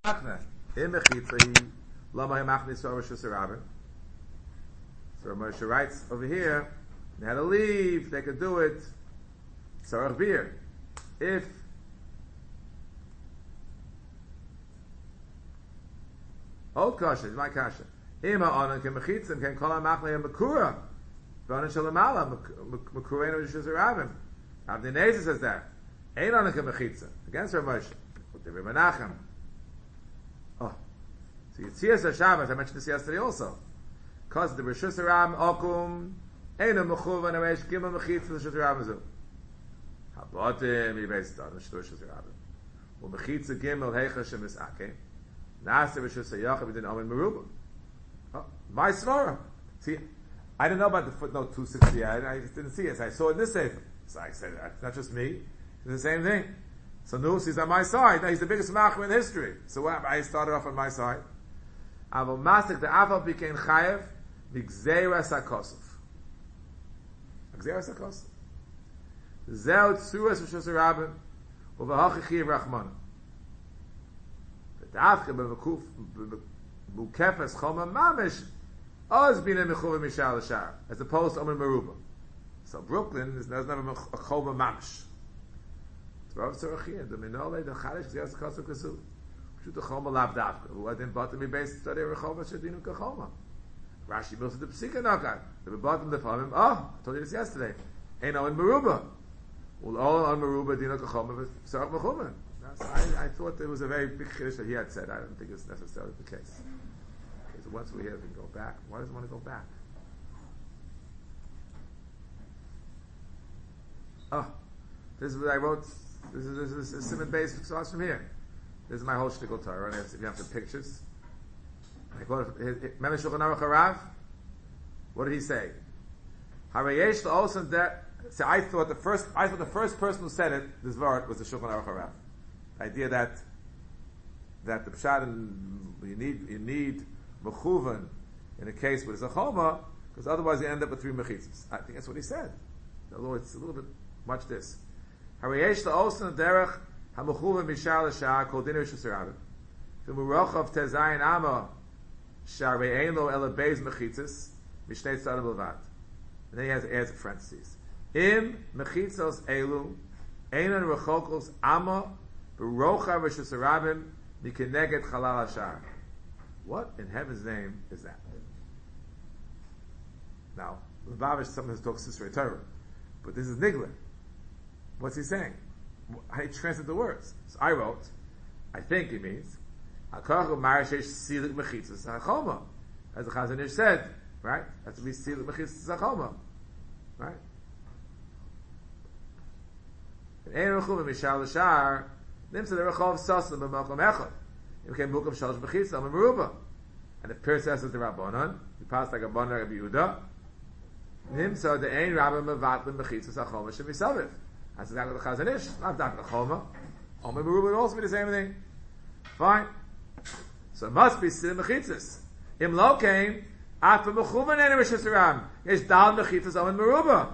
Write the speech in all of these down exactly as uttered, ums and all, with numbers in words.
machne. In mechitza, lama machne so Rosh Hashanah. So Moshe writes over here, they had to leave, they could do it. Sarach beer. If old kasha, my kasha. Ima onan ke mechitzim ken kol ha-machle ha-makura. V'onan shalamala, makura eno Rosh Hashanah. Avnei Nezer says that. Ein onan ke mechitzim. Against Rav Moshe. Utevi Menachem. Oh. So Yitzias HaShabbos, I mentioned this yesterday also. Because the Rosh Hashanah okum, eno mechuvan ha-mesh gimel mechitzim Rosh Hashanah zu. Habotim yibes dad Rosh Hashanah. U'mechitza gimel heicha shemisake. Nasa Rosh Hashanah b'din omen meruba. My svara. See, I didn't know about the footnote two sixty. I, I just didn't see it. So I saw it in this sefer. So I said, it's not just me. It's the same thing. So Nus, he's on my side. Now he's the biggest machmer in history. So what, I started off on my side. Aval masik the afal became chayev migzeras hakosov. Migzeras hakosov. Zeh tzuras Rosh Hashanah uvahachi chiv rachman. V'tafke b'mekuf b'mukefes choma mamish oz bina mechuva mishal l'shar as opposed to Omer Meruba. So Brooklyn is doesn't have a choma mamish. It's Rav Tzorachia the minole the chadish zeh hakosov kasu. Shoot the choma lav davka. Who hadn't bottom me based study rechova shadinu kachoma. Rashi built the psika nakat. The bottom the farm. Oh, I told you this yesterday. Ain't Omer Meruba. Well, all on Meruba dinu kachoma but sarach mechuma. So I, I thought there was a very big chiddush that he had said. I don't think it's necessarily the case. Okay, so once we're here, we can go back. Why does he want to go back? Oh, this is what I wrote. This is this is, this is Simon Beis starts from here. This is my whole shtickle Torah. Right? If you have the pictures, I quote. Remember Shulchan Aruch Harav? What did he say? Harayesh la'osan that. See, I thought the first. I thought the first person who said it, this word, was the Shulchan Aruch Harav. The idea that that the pshat and you need you need mechuvan in a case where it's a choma because otherwise you end up with three mechitzas. I think that's what he said. Although it's a little bit much this. Harayesh la'osan derech hamechuvan mishal l'shah kol dinner shusirav. The murochav tezayin ama sharei ein lo ela beis mechitzas mishnei tzadam levad. And then he has adds a parentheses. Im mechitzos elu einan rechokos ama B'rocha Rosh Hashanah mikeneged chalal hashar. What in heaven's name is that? Now, Lubavitch sometimes talks Sisrei Torah, but this is Nigla. What's he saying? I translate the words. So I wrote, I think he means Hakachu Marishesh Silik Mechitzas Hachoma, as the Chazon Ish said, right? That's to be Silik Mechitzas Hachoma, right? And Ein Rechum Mishal Hashar. Nimsa the Rechov Sasam b'Malcham Echad. It became Mukam Shalosh B'Chitzam and Meruba. And if Pir says to the Rabbanon, he passed like a Rabbanon Rabbi Yehuda. Nimsa the Ein Rabbi Mevatlim B'Chitzas Achoma Shemisaviv. That's exactly what the Chazon Ish. Not Dak Achoma. Omer Meruba would also be the same thing. Fine. So it must be Silim Mechitzas. Im Lo came Afa Mechuvan Ene Rosh Hashanah. Yesh Dal Mechitzas Omer Meruba.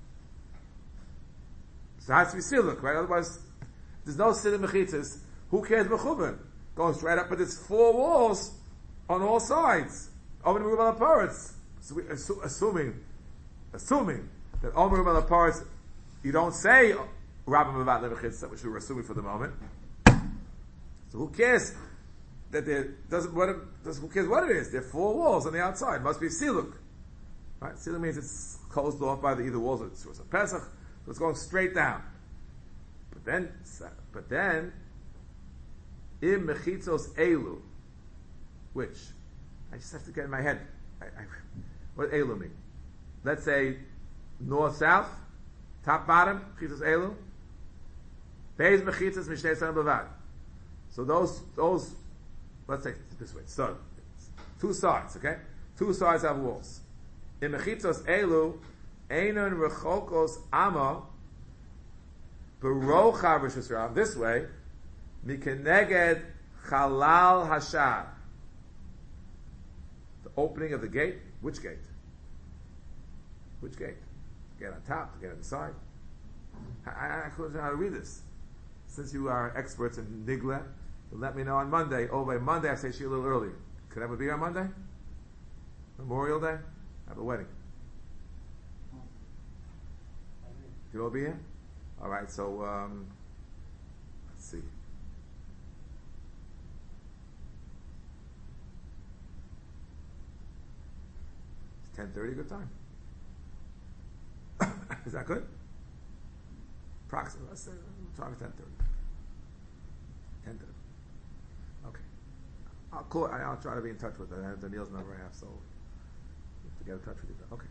So it has to be Siluk, right? Otherwise, there's no Silim Mechitzas. Who cares Mechuvan? Goes right up, but it's four walls on all sides. Omer Meruba Laparetz. So we, assu- assuming, assuming that Omer Meruba Laparetz, you don't say Rabbi Mevat Levichitza, which we're assuming for the moment. So who cares that there doesn't what it, does, who cares what it is? There are four walls on the outside. It must be Siluk. Right? Siluk means it's closed off by the either walls of the Pesach, so it's going straight down. But then, but then, im mechitzos elu, which I just have to get in my head. I, I, what elu mean? Let's say north south, top bottom mechitzos elu, beis mechitzos mishnei tzadam bavad. So those those let's take it this way. So two sides, okay? Two sides have walls. In mechitzos elu, einon rechokos ama. B'rocha Rosh Hashanah, this way, mikeneged chalal hashar. The opening of the gate. Which gate? Which gate? To get on top, to get on the side. I, I, I couldn't know how to read this. Since you are experts in Nigla, But let me know on Monday. Oh, by Monday I say she a little earlier. Could everyone be here on Monday? Memorial Day? I have a wedding. You all be here? All right. So um, let's see. It's ten thirty. Good time. Is that good? Approximately. Let's say we'll try ten thirty. ten thirty. Okay. I'll call. I'll try to be in touch with her. I have Daniel's number. I have so. To get in touch with you. Okay.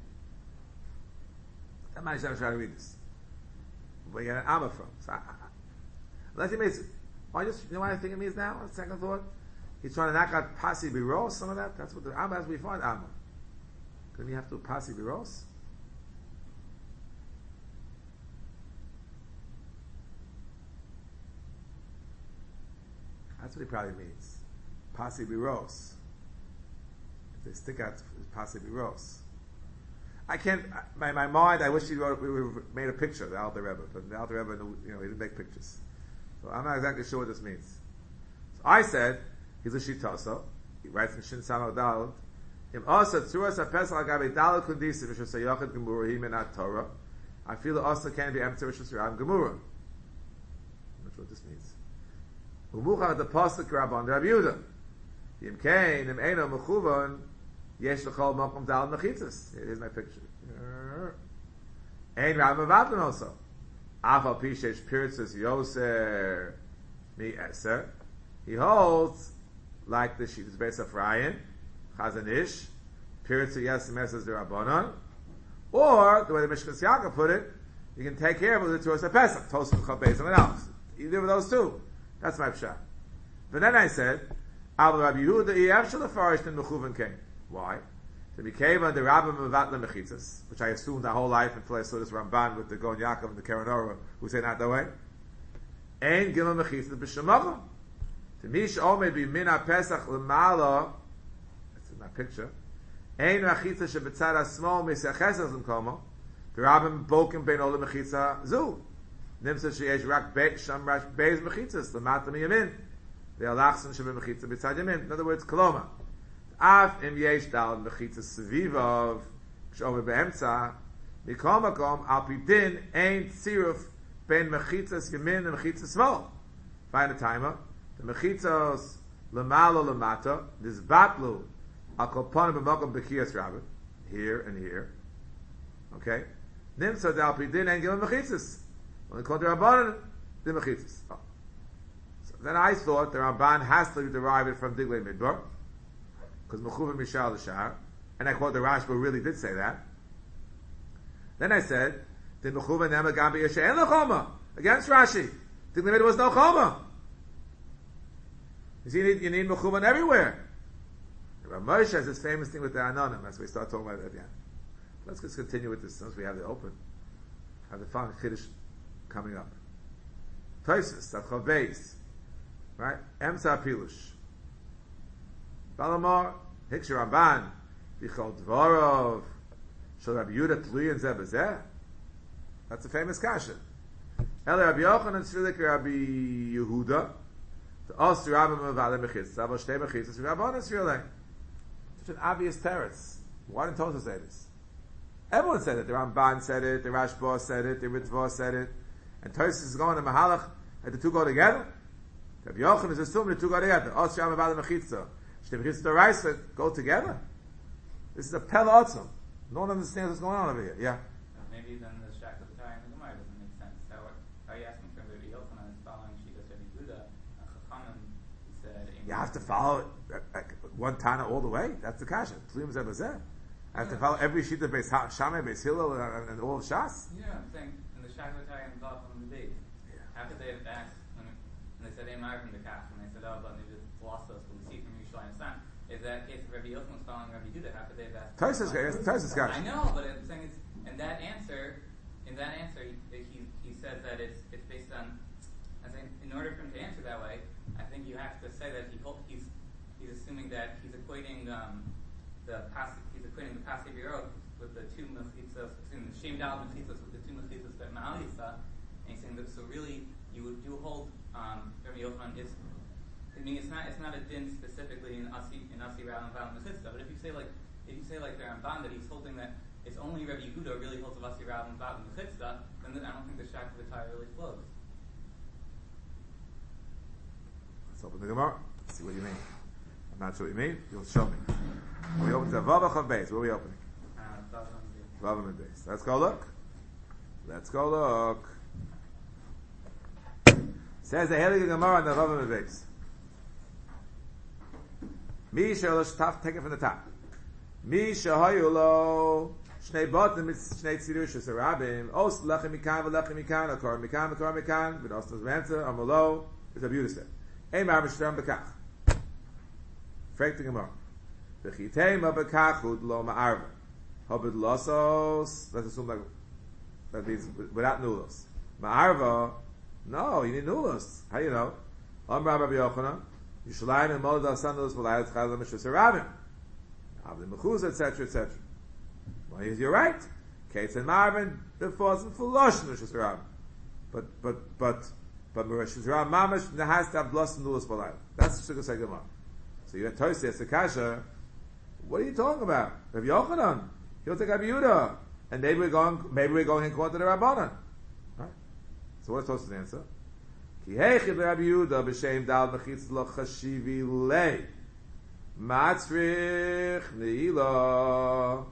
I might try to read this. Where you get an Amma from? So I, I, unless he makes it. Why just you know what I think it means now? On second thought, he's trying to knock out Pasi Biros. Some of that. That's what the Amma as we find Amma. Couldn't you have to Pasi Biros? That's what he probably means. Pasi Biros. If they stick out, it's Pasi Biros. I can't, my, my mind, I wish he wrote, we, we made a picture of the Alter Rebbe, but the Alter Rebbe, you know, he didn't make pictures. So I'm not exactly sure what this means. So I said, he's a Shitasa, he writes in Shin Samach Daled, Im Asa Tzuras HaPesach Agabe Daled Kundisi, Rishus HaYochid Gemura, he menat Torah. I feel the Asa can be empty Rishus HaYochid Gemura. I'm not sure what this means. Umucha the Pasuk Rabban Rabbi Yehuda. Im Kain, Im Eino Mechuvan, Yesh L'chol Mokum Dal Mechitzas. Here's my picture. Ein Rabban Mavadlan also. Afal Pishesh Pirtzas Yoser Mi Eser. He holds like the sheet is based of Ryan, Chazanish, Pirtzas Yesim Eser Zerabanan, or the way the Mishkan Siyaka put it, you can take care of it with the Torah Pesach, Tosaf Chabez, something else. Either of those two. That's my pshat. But then I said, Al Rabbi Yehuda Yev Shel Farish in Mechuvan came. Why? So became under Rabbi Mevatla Mechitzas, which I assumed the whole life until I saw this Ramban with the Gon Yaakov and the Keren Orah, who say not that way. Ein Gimel Mechitzas b'Shemachah. To Mish Omed b'Mina Pesach L'Mala. That's in my picture. Ein Mechitzas shebetzad Asmol Mesachesas L'Mkomo. The Rabbi Bokim Ben Olam Mechitza Zu. Nimsa sheyesh rak be sham rash beis mechitzas lamata miyamin. The alachson shebe mechitza b'tzad yamin. In other words, koloma. Af im yesh dal mechitzas sevivav kshomer beemtza mikom makom al pidin ein tziruf ben mechitzas yamin and mechitzas smol. Find a timer. The mechitzas lamalo lamata this batlu al kolpon b'makom b'kiyas rabbi here and here. Okay. Nimsa dal pidin ein gilem mechitzas. When they call the Rabbanan, the Mechitzas. Oh. So then I thought the Ramban has to derive it from Diglei Midbar, because Mechuva Mishal L'Shar, and I quote the Rashba really did say that. Then I said, the Mechuva Nema Gambi Yeshe En L'Choma, against Rashi. Diglei Midbar was no Choma. You see, you need, you need Mechuva everywhere. Rav Moshe has this famous thing with the Anonim, as we start talking about it at the end. Let's just continue with this, since we have the open. Have the fun Kiddush coming up. Toisus, Tatchav Beis, right? Emsa Pilush. Balamar, Hiksher Ramban, Vichol Dvorov, Shal Rabbi Yehuda Tluyin Zeh B'Zeh. That's a famous kasha. Ele Rabbi Yochanan Tzvilik Rabbi Yehuda, the Os Rabbi Mevale Mechitz, Sabo Shtei Mechitzas, Rabban Tzvilei. Such an obvious teretz. Why didn't Tosha say this? Everyone said it. The Ramban said it, the Rashba said it, the Ritva said it. And Tosis is going to Mahalach, that the two go together. Rabbi Yochanan is assuming the two go together. Os Sham Avada Mechitza. Shtei Mechitza to Raisa go together. This is a Pel Otzum. No one understands what's going on over here. Yeah? Uh, maybe then the Shak of the Torah and the Gemara doesn't make sense. How are you asking for Rabbi Yochanan is following Shitas Rabbi Yehuda? And Chachamim said... You have to follow uh, uh, one Tana all the way. That's the kasha. Tliyum Zeh B'Zeh. I have to follow every sheet of Beis Shammai, Beis Hillel, and, and all of Shas. Yeah, I'm saying in the Shak of the Torah and the Golf on the debate. How could they have asked when, when they said Amar from the Kash, when they said, oh, but maybe it's lost us, but we see from Yerushalayim Sam. Is that case of Rabbi Yochanan was following Rabbi Yehuda? How could they have asked? Tosis Tosis Kash. I know, but I'm saying it's in that answer. In that answer, he he, he says that it's it's based on. I think in order for him to answer that way, I think you have to say that he he's he's assuming that he's equating um, the passive he's equating the passive Yerod with the two mechitzos, between the shem dal mechitzos with the two mechitzos that Ma'alisa, and he's saying that so really you would do hold um, Rabbi Yochanan is I mean, it's not it's not a din specifically in Asi in Asi Rav and Val Mechitza. But if you say like if you say like the Ramban that he's holding that it's only Rabbi Yehuda really holds of Asi Rav and Val Mechitza, then I don't think the Shak of the Torah really flows. Let's open the Gemara. Let's see what you mean. I'm not sure what you mean. You'll show me. We open to Vav Chav Beis. Where are we opening? Vav and Beis. Let's go look. Let's go look. Says the Heilige Gemara on the Vav and Beis. Mi shalosh taf. Take it from the top. Mi shahayulo shnei batim shnei tzirushus arabim os lachem mikan v'lachem mikan akor mikan akor mikan v'nos tazventa amolo is a beautiful. Ein mar b'shram bekach. Fragt the Gemara. V'chitema bekachud lo ma'arva. Hobid losos. Let's assume like that means without nulos. Ma'arva. No, you need nulos. How do you know? Amar Rabbi Yochanan. Yishalayim and Molad al-Sandos v'layat chazal mishus arabim. Avli mechuz, et cetera, et cetera. Well, you're right. Kates and Marvin, the falls in full lotion mishus arabim. But, but, but, but mishus arabim mamash has to have lost and nulos v'layat. That's the Shukah Segema. So you have Tosi as the Kasha. What are you talking about? Rabbi Yochanan. He'll take Rabbi Yehuda. And maybe we're going, maybe we're going in according to the Rabbanan. Right? So what's Tosi's answer? Ki heichid Rabbi Yehuda b'shem dal mechitz lo chashivi lei matzrich neila.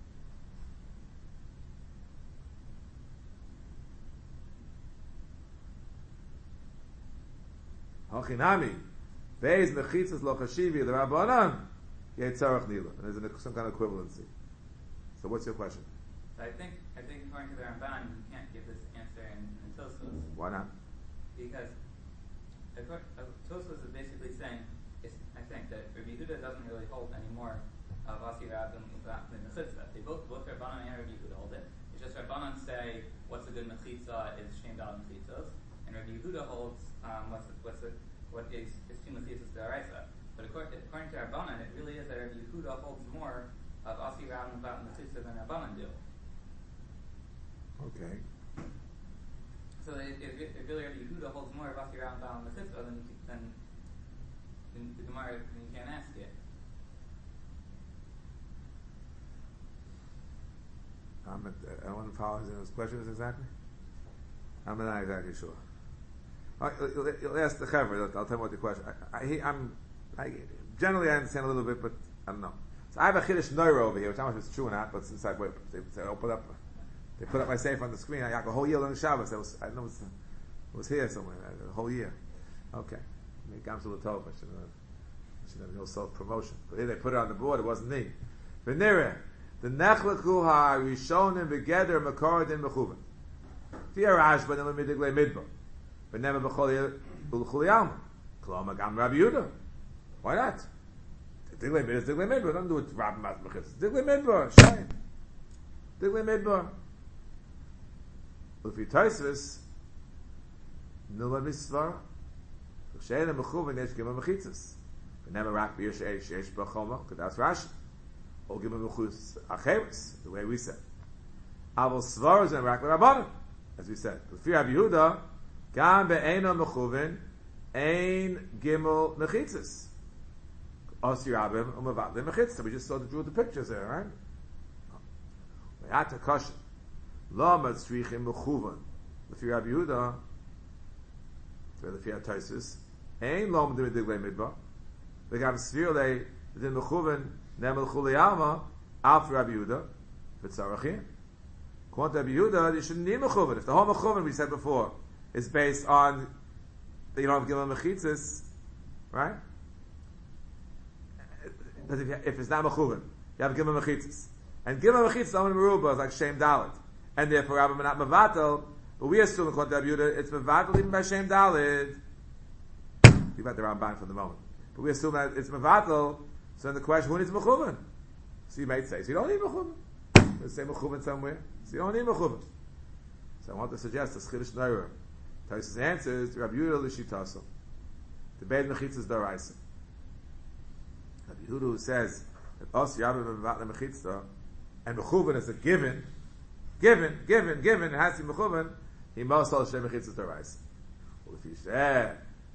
Hachinami beis mechitzas lo chashivi the Rabbanan yetzarach neila. And there's an, some kind of equivalency. So what's your question? I think I think according to the Ramban, you can't give this answer in, in Tosfos. Why not? Because Tosfos is basically saying, it's, I think that Rabbi Yehuda doesn't really hold anymore of Asi Rav and Mechitza. They both, both Rabbanan and Rabbi Yehuda hold it. It's just Rabbanan say what's a good Mechitza is Shem Dal Mechitzos, and Rabbi Yehuda holds um, what's a, what's a, what is is two Mechitzos D'Oraisa. But according, according to Rabbanan, it really is that Rabbi Yehuda holds more of Asi Rav and Mechitza than Rabbanan do. Okay. So if, if, if really Rabbi Yehuda holds more of Asi Rav and Mechitza, then then the Gemara, then you can't ask it. I'm at, I want to follow his questions exactly. I'm not exactly sure. Right, you'll, you'll ask the Chaver. I'll tell you what the question. I, I, he, I'm I, generally I understand a little bit, but I don't know. So I have a Chiddush Neuro over here, which I don't know if it's true or not. But since I wait, they, they open up. They put up my safe on the screen. I got a whole year on the Shabbos. I was, I know it was, it was here somewhere. A whole year. Okay. I should have, I should have no self-promotion. But here they put it on the board. It wasn't me. V'nireh. The nechlaku ha-rishonim begeder makoradin mechuven. Tia rashba nema midiglei midbar. V'nema b'chol l'chuli alma. Kloma gam Rabbi Yehuda. Why not? Diglei midbar is diglei midbar. Don't do it Rabbi Mat Mechitz. Diglei midbar. Shine. Diglei midbar. If you Tosfos, nula misvara, she'ena mechuven yesh gimel mechitzas. V'nema rak b'yer she'esh she'esh b'choma, because that's Rashi. Or gimel mechutz acheres, the way we said. Avol svaras and rak l'rabbanan, as we said. L'fi Rabbi Yehuda, gam be'ena mechuven, ein gimel mechitzas. Osi rabim u'mavadle mechitzas. We just saw the drew the pictures there, right? Ve'ata kasha. Lo matzrichim mechuvan. L'fi Rabbi Yehuda, l'fi Tosfos, ein lo m'dim diglei midbar. V'gam svir lei l'din mechuvan nemel chuli alma al Rabbi Yehuda v'tzarachim. According to Rabbi Yehuda, you shouldn't need mechuvan. If the whole mechuvan we said before is based on that you don't have gimel mechitzas, right? But if, if it's not mechuvan, you have gimel mechitzas, and gimel mechitzas only meruba is like shem dalet. And therefore, Rabbi not mevatel, but we assume according to Rabbi Yehuda, it's mevatel even by shem dalet. Leave out the Ramban for the moment, but we assume that it's mevatel. So then the question, who needs mechuvan? So you might say, so you don't need mechuvan. Let's say mechuvan somewhere. So you don't need mechuvan. So I want to suggest a Chiddush Neuro. Tosfos answers Rabbi Yehuda l'shitasa. The beis mechitzas d'oraisa. Rabbi Yehuda who says that us yabim mevatla mechitzah and mechuvan is a given. Given, given, given, it has to be mechuvan. He must all shem mechitzas d'oraisa. Well, if you say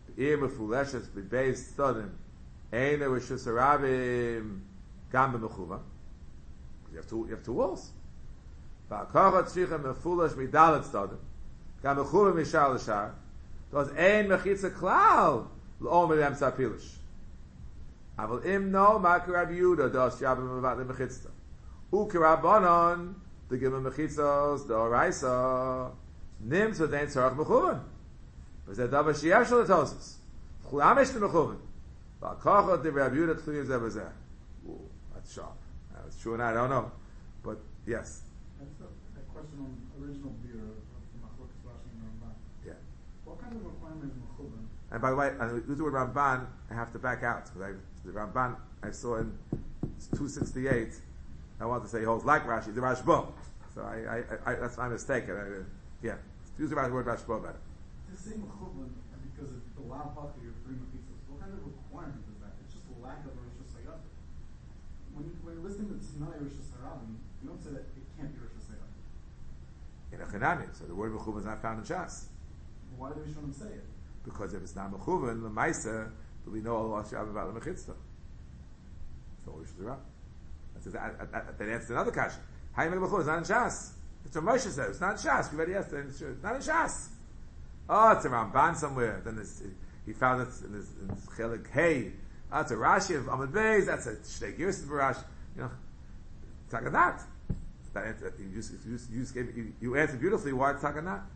Ir mefuleshes b'beis tzodim Eina rishus harabim gam b'mechuva. You have two. You have two walls. Va'akachat tzricha mefulesh midalet tzodim gam mechuva mishar l'shar. Does ein mechitza klal l'omer l'emtza pilish. Aval im no ma Rabbi Yehuda dos yabim mevat l'mechitzta. U k'Rabbanon the gimel mechitzos the oraisa nim so dein tzarach mechuva. V'zeh davar sheyesh l'tosis. Chulam esh l'mechuva. V'akachat the Rabbi Yehuda tzliyim zeh b'zeh. Ooh, that's sharp. That's true, and I don't know, but yes. That's a, a question on original beer of Machlokes Rashi and Ramban. Yeah. What kind of requirement is mechuvan? And by the way, I use the word Ramban, I have to back out because I, the Ramban I saw in two sixty-eight. I want to say he holds like Rashi, the Rashba. So I, I, I, that's my mistake. I, I, yeah, use the word Rashba better. To say mechuvan because of the lav haka your three mechitzos. What kind of requirement is that? It's just a lack of a rishus hayat. When you when you're listening to Tanai rishus harabim, you don't say that it can't be rishus hayat. In a Chanani, so the word mechuvan is not found in Shas. Why do we show them say it? Because if it's not mechuvan, the ma'aser, do we know Allah Shabbat about the mechitzah? So we should do that. That, that, that answers another question. How you make mechuvan? It's not in Shas. It's what Moshe said. It's not in Shas. We read it yesterday. It's not in Shas. Oh, it's a Ramban somewhere. Then it's, he found it in his, in his Chelik Hey. Oh, it's a Rashi of Amud Beis. That's a Shtei Girsa Rashi. You know, it's like that. That answer, you just you, just, you, just gave, you, you answered beautifully. Why it's like that?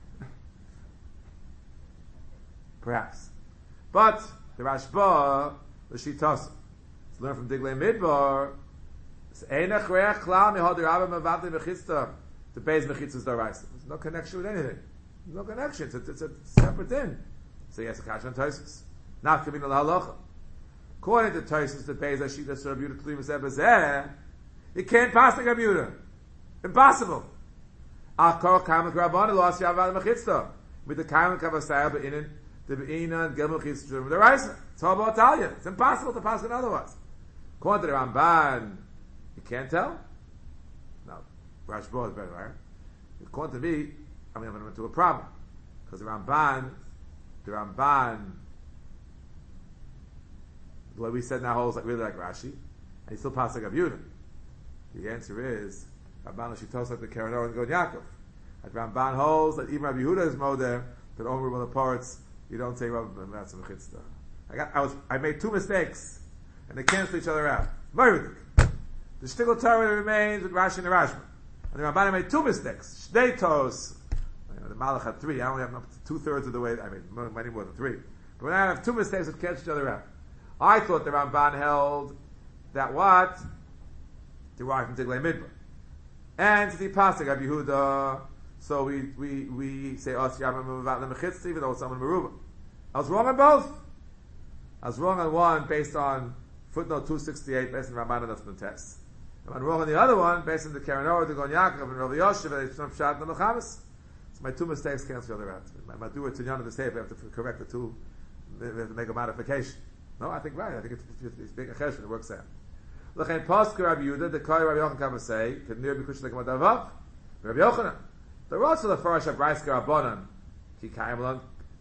Perhaps, but the Rashba, the Shitas, to learn from Diglei Midbar. Einach reach klal mihad Rabba mevadli mechitzta. The Beis mechitzas daraisa. There's no connection with anything. There's no connection. It's a, it's a separate thing. So yes, a kash on Tosfos. Not coming to the halacha. According to Tosfos, the Beis Hashitas Rabbi Yehuda Tluim Zebazeh, you can't pass the Rabbi Yehuda. Impossible. Akor kamak Rabbanu lo asya avad mechitzta. With the kamak kavasayah beinin the beina and gel mechitzta the raisa. It's all about Talia. It's impossible to pass it otherwise. According to the Ramban, you can't tell. No, Rashba is better, right? According to me, I mean, I'm going to into a problem because the Ramban, the Ramban, the way we said now holds like really like Rashi, and he still passes like Yehuda. The answer is Ramban she tells like the Karanor and Gon Yaakov. That Ramban holds that even Rabbi Yehuda is moder that over one of the parts you don't say Rabbi that's a mechitzta. I got, I was, I made two mistakes, and they cancel each other out. Meridik. The Shtigl Torah remains with Rashi and the Rashba. And the Ramban made two mistakes. Shnei Tos. You know, the Malach had three. I only have up to two thirds of the way. I mean, many more than three. But when I have two mistakes that cancel each other out, I thought the Ramban held that what derived from Diglei Midbar, and to the pasuk of Yehuda. So we we we say Os Yamim Mevat LeMechitzta, even though it's someone Meruba. I was wrong on both. I was wrong on one based on footnote two sixty-eight, based on Ramban and the test. And I'm wrong on the other one based on the Karanor, the Gon Yaakov, and Rav Yoshev, and the Pshat and the Mechamis. So my two mistakes cancel each other out. My Madur Tinyan of the tape, I have to correct the two. We have to make a modification. No, I think right. I think it's, it's, it's being a cheshvan. It works out. L'chein Paske Rabbi Yehuda, the Koi Rabbi Yochanan come and say, Kednir Bikush Lekem Adavav, Rabbi Yochanan. The Rosh of the Farash of Braiska Rabbanan, Ki Kayim Lon.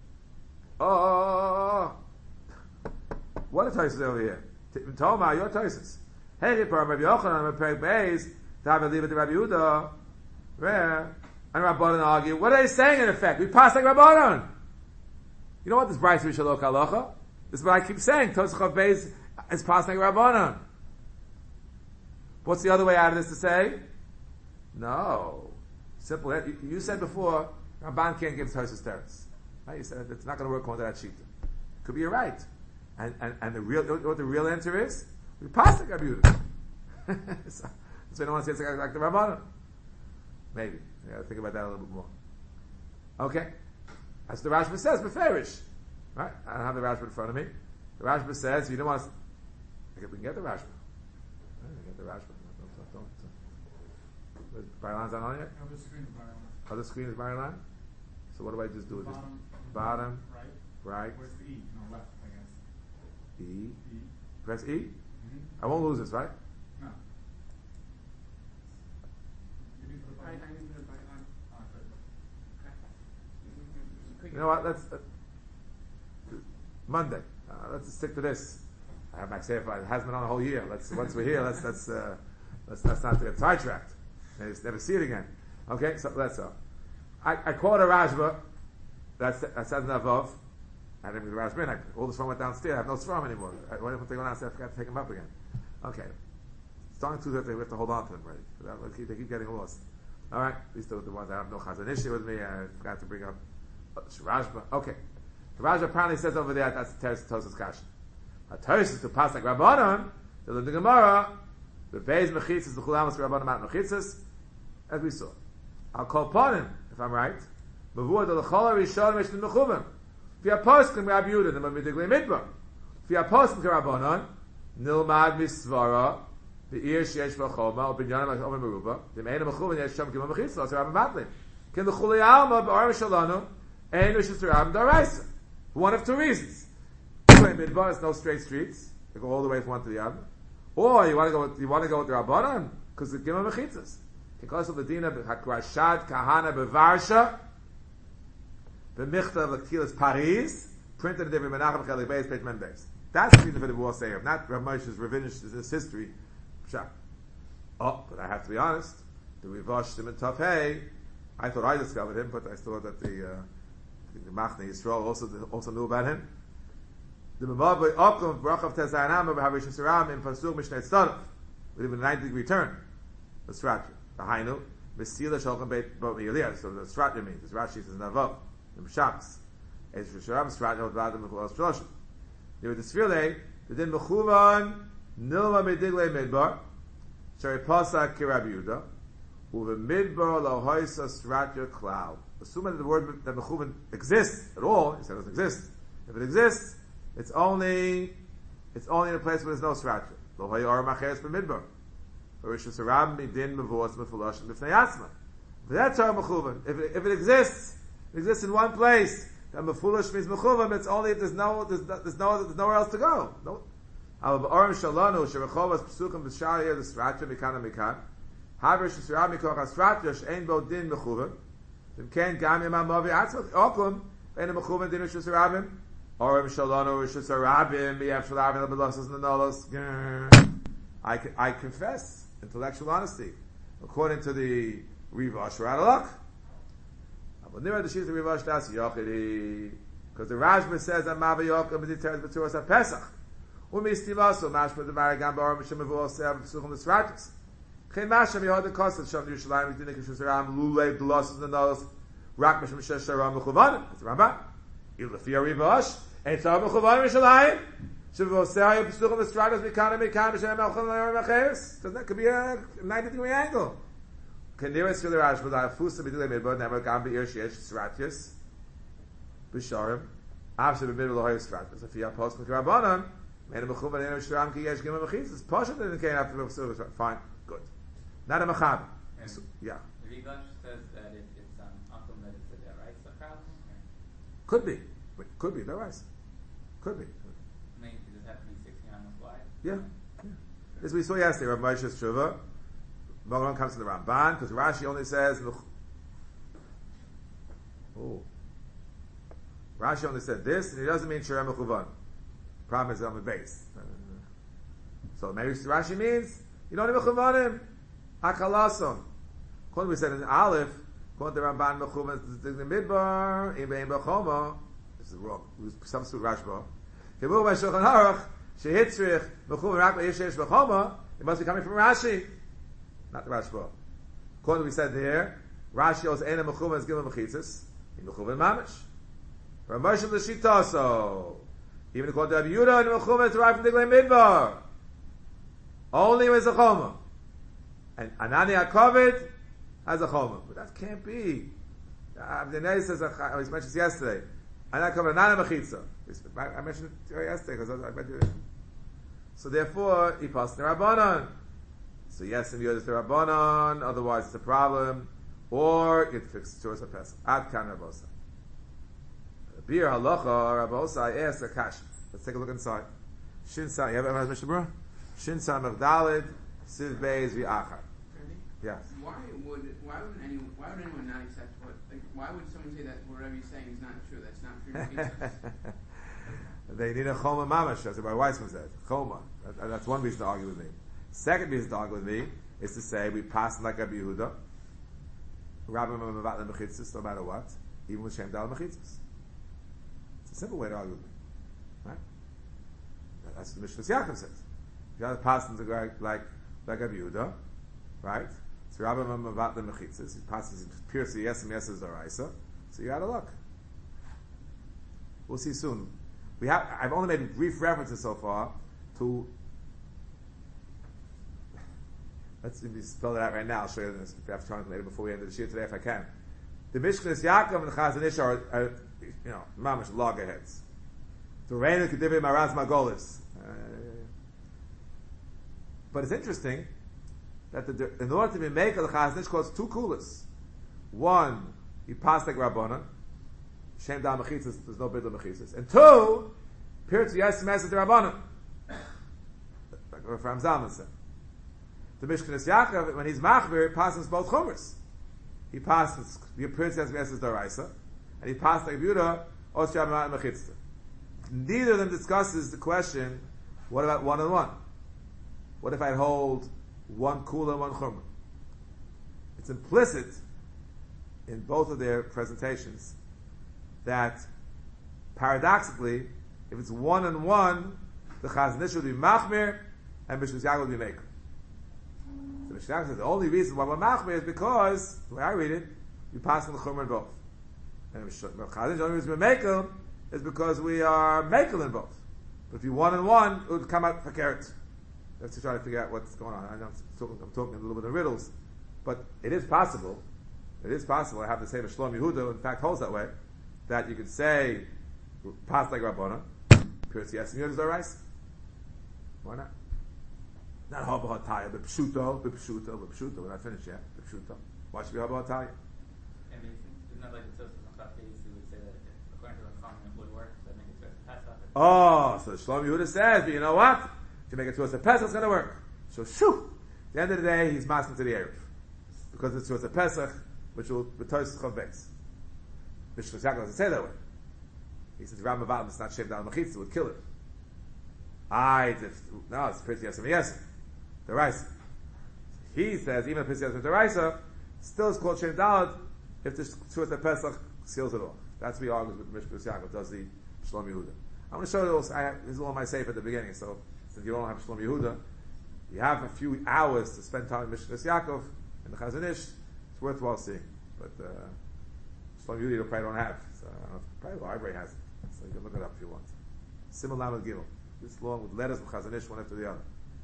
Oh, what a Tosis over here. Toma, your Tosis. Hey, Rabbi Yochanan, Rabbi Perek Beis, to have a leave it to Rabbi Yehuda, where, and Rabbanan argue, what are they saying in effect? We pass like Rabbanan. You know what this Braiska Vishalok Halacha? This is what I keep saying. Tosach of Beis is passing like Rabbanan. What's the other way out of this to say? No. Simple. You, you said before, Ramban can't give Tosfos teretz. Right? You said it's not going to work according to that sheet. Could be you're right. And, and, and the real, what the real answer is? We pass the Rabbi So I don't want to say it's like, like the Rabbanan. Maybe. You got to think about that a little bit more. Okay. As the Rashba says, Beferish. Right? I don't have the Rashba in front of me. The Rashba says, you don't want to, okay, we can get the Rashba. We can get the Rashba. Don't, don't, don't. Barlan's not on yet? Other screen is Barlan. Other screen is Barlan? So what do I just do with this? Bottom. Bottom. Right. Right. Where's the E? No, left, I guess. E. E. Press E? Mm-hmm. I won't lose this, right? No. Maybe for the I, I bottom. need to buy on. Ah, good. Okay. You know what? Let's. Uh, Monday. Uh, let's stick to this. I have my sefer. It has been on a whole year. Let's once we're here, let's let's uh, let's let's not get sidetracked. Maybe never see it again. Okay, so that's all. I, I quote a Rashba. That's that says Navov. I didn't read the Rashba. I, all the Sfarim went downstairs. I have no Sfarim anymore. I, when they go downstairs, I forgot to take them up again. Okay, starting two thirty, we have to hold on to them. Right, they keep getting lost. All right, these are the ones I have no Chazon issue with me. I forgot to bring up uh, Rashba. Okay, the Rashba apparently says over there that's the Teres Tosas Kasha. A Teres to pass like Rabbanon. The the Gemara. The Beis Mechitzas the Chulamas Rabbanon Mat Mechitzas, as we saw. I'll call upon him if I'm right. Bavur the Lechol Rishon Mishn Mechuvim. If you are posting Rabbi Yehuda, then we diglei midbar. If you are posting Rabbanon, Nilmad Misvara. The ear sheyesh v'choma or binyanim like omer meruba. The meina mechuvin yesh sham kima mechitzah. So Rabbi Matlin. Can the chulei alma b'arim shalanu ein rishus Rabbi daraisa? For one of two reasons. In midbar, it's no straight streets. They go all the way from one to the other. Or you want to go. With, you want to go with the Rabbanon because the kima mechitzas. Because of the dina hakrashad kahana bevarsha. The michta of Kilas Paris printed in the Menachem Chelik Beis page Mendes. That's the reason for the war sayer, not Rav Moshe's Ravinish this history. Oh, but I have to be honest. The Rivash Shimon Tafei, I thought I discovered him, but I thought that the uh, the Machne Yisrael also also knew about him. The Mamav Okum Brachav Tezayanam B'Havish Saram in Pasuk Mishnei Tzadok, with even a ninety degree turn. The Stratra, the Hainu, Mesila Shalchem Beit Bot Miyaliyah. So the Stratra means, as Rashi says Navav, the Mishaks, as Sharam Stratra with Vadam Mechulas Shloshim. There was the Sfirle, the Din Mechuvan. Nilma medigle midbar, shari pasak ki Rabbi Yehuda, uve midbar lo hoisa stratya cloud. Assuming that the word that mechuvan exists at all, he said it doesn't exist. If it exists, it's only it's only in a place where there's no stratya. Lo hoya or macheres b'midbar. Or rishus harab midin mevuos mefulashim b'fnei atzma. But that's our mechuvan. If it, if it exists, it exists in one place. That mefulish means mechuvan. It's only if there's no there's no there's, no, there's nowhere else to go. No. Al b'orim shalanu sherechovas psukim b'shari the stratra mikana mikan haver shesirah mikoch ha-stratra she'ein bo din mechuvan v'ken gam yamam mavi atzmach okum v'en mechuvan din shesirabim orim shalanu shesirabim miyav shalavim l'belasas n'nolos. I I confess intellectual honesty according to the Rivash Radalach. But near the sheet of Rivash das yochidi because the Rashba says that mavi yochim b'diteres b'turas ha-pesach. Umistivaso mashma the maragam ba'or mishemevu oseh b'suchim l'sratus. Chen masham yod the kostet sham Yerushalayim v'dinik Yerushalayim lulei b'losses n'nolos rak mishem shesh sharam mechuvanim. It's the Rambam. Il lefi Rivash ein tzar mechuvanim Yerushalayim shemevu oseh b'suchim l'sratus mikana mikana b'shem melchim l'yor mecheres. Doesn't that could be a ninety degree angle? Can nearest to the Rash but I fusa b'dilei midbar never gam b'ir shesh sratus b'sharim after the middle of the stratus. If you have post l'karabanan. And a mechuvan and a shram ki yesh gimel mechitzas. It's partial that it came after the silver. Fine, good. Not a mechab. So, yeah. The Rivash says that it, it's um, akum that it's a deraisa problem. Could be, could be deraisa. Could be. I mean, does it have to be sixteen amos wide? Yeah, yeah. As we saw yesterday, Rav Moshe's Shuvah. Mogon comes to the Ramban because Rashi only says. Oh, Rashi only said this, and he doesn't mean shirem mechuvan. Problem is on the base. So maybe Rashi means you don't even mechuvanim akalason. According we said in Aleph, according to Ramban mechuvan the midbar in bein b'choma. This is wrong. We substitute Rashba. Kibur by Shulchan Aruch shehitzrich mechuvan rak b'yishesh b'choma. It must be coming from Rashi, not the Rashba. According to we said there, Rashi also ena mechuvan is given mechitzas in mechuvan mamish. From Moshe l'shitaso. Even according to Rabbi Yehuda and Mechuma, it's right from the Diglei Midbar. Only with a Choma. And Anani HaKovid has a Choma. But that can't be. Abdinei says, I was mentioned yesterday. Anani HaKovid, Anani Mechitza. I mentioned it yesterday because I read it. So therefore, he passed the Rabbanon. So yes, in the other the Rabbanon, otherwise it's a problem. Or it fixes to us a person. Ad kan Rabbosa. Bir halacha Rabbosa, I asked a kasha. Let's take a look inside. Shin Sa, you have ever had Mishnah Berurah? Shin Sa Mevdalid, Siv Beis V'achar. Yes. Why would why would anyone why would anyone not accept what like why would someone say that whatever you're saying is not true? That's not true. They need a choma mamash, as Rabbi Weissman said. Choma. That, that's one reason to argue with me. Second reason to argue with me is to say we pass like Rabbi Yehuda. Rabbi Mavatle Mechitzis, no matter what, even with Shem Dal Mechitzis. It's a simple way to argue with me. Right? That's what the Mishnah Yaakov says. You got to pass into like, like, like Rabbi Yehuda, right? So Rabbi Mavatle Mechitzis, he passes pierce the yes and yes is Daraisa, so you out of luck. We'll see soon. We have, I've only made brief references so far to, let's maybe spell it out right now. I'll show you this if you have time later before we end the shir today if I can. The Mishkas Yaakov and Chazon Ish are, are, you know, mamash loggerheads. To reign Kedivim Maraz Magolis. But it's interesting that the, in order to be make the Chazon Ish calls two kulas. One, he passed like Rabbana. Shem Dal Mechitzas, there's no Bidla Mechitzas. And two, Pirtz Yes Mes the Rabbana. Like Ram Zalman said. The Mishkanis Yaakov, when he's Machbir, he passes both Chumras. He passes Pirtz Yes Mes the Raisa, and he passed like Yehuda, Os Shabbat Mechitzas. Neither of them discusses the question, what about one and one? What if I hold one Kula and one Chumra? It's implicit in both of their presentations that paradoxically, if it's one and one, the Chazon Ish will be Machmir and Mishkas Yaakov will be Maker. So Mishkas Yaakov says the only reason why we're Machmir is because, the way I read it, we pass on the Chumra in both. And Chazon Ish, the only reason we're Maker is because we are Maker in both. But if you one and one, it would come out for carrot. Let's try to figure out what's going on. I know I'm talking, I'm talking a little bit of riddles, but it is possible. It is possible. I have to say that Shlomo Yehuda, in fact, holds that way. That you could say, pass like Rabbana, Pirtz Yes and Yud is the rice. Why not? Not Haba Hataya, but Pshuto, but Pshuto, but Pshuto. We're not finished yet. But Pshuto. Why should we Haba Hataya? I mean, isn't that like the Tosfos and Chafetz who would say that if, according to the common, it would work, so that make it to a Pesach? Oh, so Shlomo Yehuda says, but you know what? If you make it to us a Pesach, it's going to work. So, shoo! At the end of the day, he's masking to the Erev. Because it's to us a Pesach, which will be Tosfos Chavbeis. Mishkas Yaakov doesn't say that way. He says, Ram Mavatim, it's not Shem Dal Mechitzas, it would kill it. I, no, it's Pirtz Yes and Yes. The rice. He says, even if Pirtz Yes and the rice, still is called Shem Dal if the Shuvas Pesach seals it off. That's what he argues with Mishkas Yaakov, does the Shlomo Yehuda. I'm going to show you this. I have, this is all my safe at the beginning, so since you don't have Shlomo Yehuda, you have a few hours to spend time with Mishkas Yaakov and the Chazon Ish. It's worthwhile seeing. But, uh, Shlomo Yehuda you probably don't have. So, I don't know, probably the library has it. So you can look it up if you want. Simul Lamed Gimel. This long with letters from Chazon Ish, one after the other.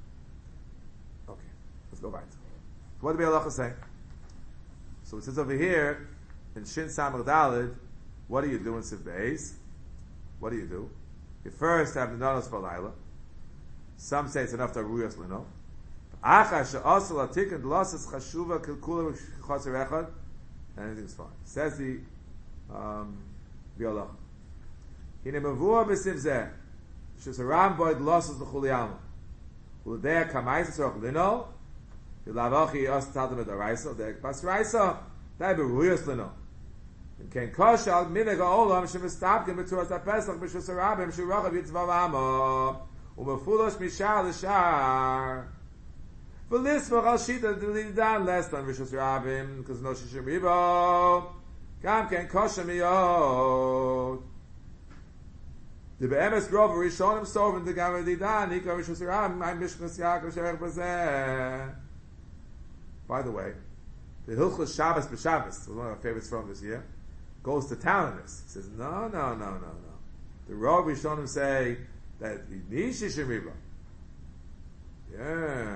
Okay, let's go back. So what did the Halacha say? So it says over here, in Shin Samar Dalid, what do you do in Siv Beis? What do you do? You first have the Nanos for Laila. Some say it's enough to Ruyos Lino. Acha she'asal atikin d'lasas chashuva kilkula v'chaser echad. Anything's fine. Says the um, Halacha. Hine mavua b'siv zeh. Shus haram boyd lasas l'chuli alma. U'ledei kamais tzorach lino. V'lavachi yas tadam edoraisa. U'ledei pas raisa. Dai b'ruyos lino. In ken kosher al mineg ha'olam shemistabkin b'turas ha'pesach b'shus harabim shirachav yitzvav amo. U'mefulosh mishar l'shar. V'lismach al shita d'lidan less than b'shus harabim because no shishim ribo. Kam ken kosher miyot. The be'emes grov rishonim sovin the gam d'lidan hika b'shus harabim ma'im Mishkas Yaakov sherech b'zeh. By the way, the Hilchos Shabbos b'Shabbos, one of our favorites from this year, goes to town on this. He says, no, no, no, no, no. The Rav Rishonim say that you need Shishim Riba. Yeah.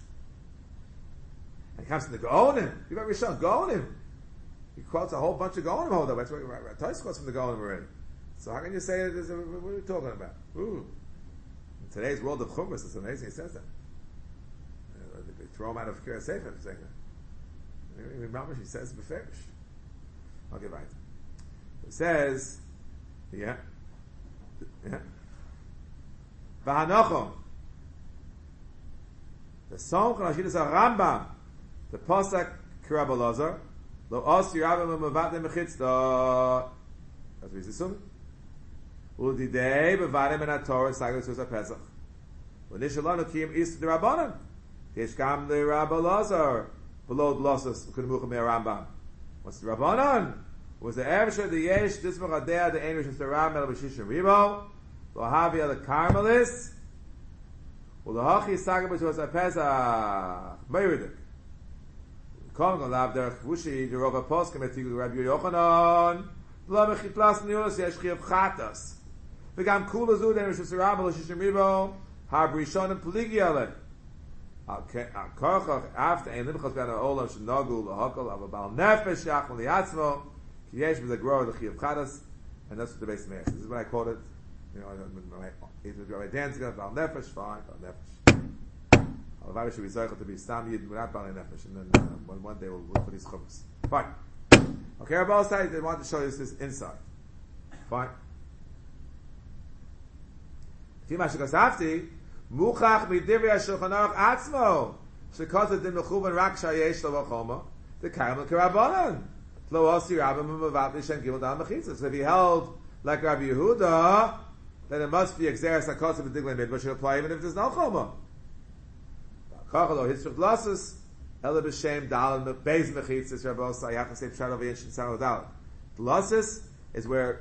And he comes to the Gaonim. You got Rishon, Gaonim. He quotes a whole bunch of Gaonim hold up. That's what Tais quotes from the Gaonim already. So how can you say that? A, what are you talking about? Ooh. In today's world of Chumras, it's amazing he says that. They throw him out of Kira Sefer for saying that. Even Mamash, he says beferish. Okay, right. It says, yeah, yeah. V'hanochom. The song from Ashidas Rambam, the Pasuk Kirab Elazar, lo os yirabim u'mevatem mechitzta. That's what he's assuming. Udidei bevarim in Torah sagos us a Pesach. V'nishalanu kiyim is the Rabbanan. Yeshkam the Rabba Lazar below Lossus Kenemucha me Rambam. What's the Rabbanan? Was the Evsher the Yesh Dismach Adea the English is the Ram El B'Shishim Ribo Lohavi the Carmelis. Well, the Hachi sagos us a Pesach. Meiridik. Come on, lav der Vushi the Rova Poskim etigu Rabbi Yochanan. Lo mechiplas niulas yesh chiyav chatas. V'gam kula zu den rishus Rabba L'Shishim Ribo har b'rishonim pligi ale. Al korchach after ein limchos ben ha'olam shenagu l'hakol av bal nefesh yachol liatzmo ki yesh b'zeh grower l'chiyav chatas, and that's what the base mayor. This is what I called it. You know, it was Rabbi Dan together, bal nefesh, fine, bal nefesh. Al should be zeichel to be stam yid without bal nefesh, and then uh, one, one day we'll look for these chumras. Fine. Okay, Rabbi side they want to show you this inside. Fine. Tima shekasafti muchach midivri hashulchan aruch atzmo shekosat din mechuvan rak shayesh lo v'choma the kaimel k'Rabbanan lo osi rabbim u'mavat l'shem gimel dal mechitzas. So if he held like Rabbi Yehuda, then it must be exeris hakosat b'diglei midbar should apply even if there's no choma. Kachalo hitzrich losses ela b'shem dal beis mechitzas. Rabbi Osai you have to say pshat over yishin saro dal. The losses is where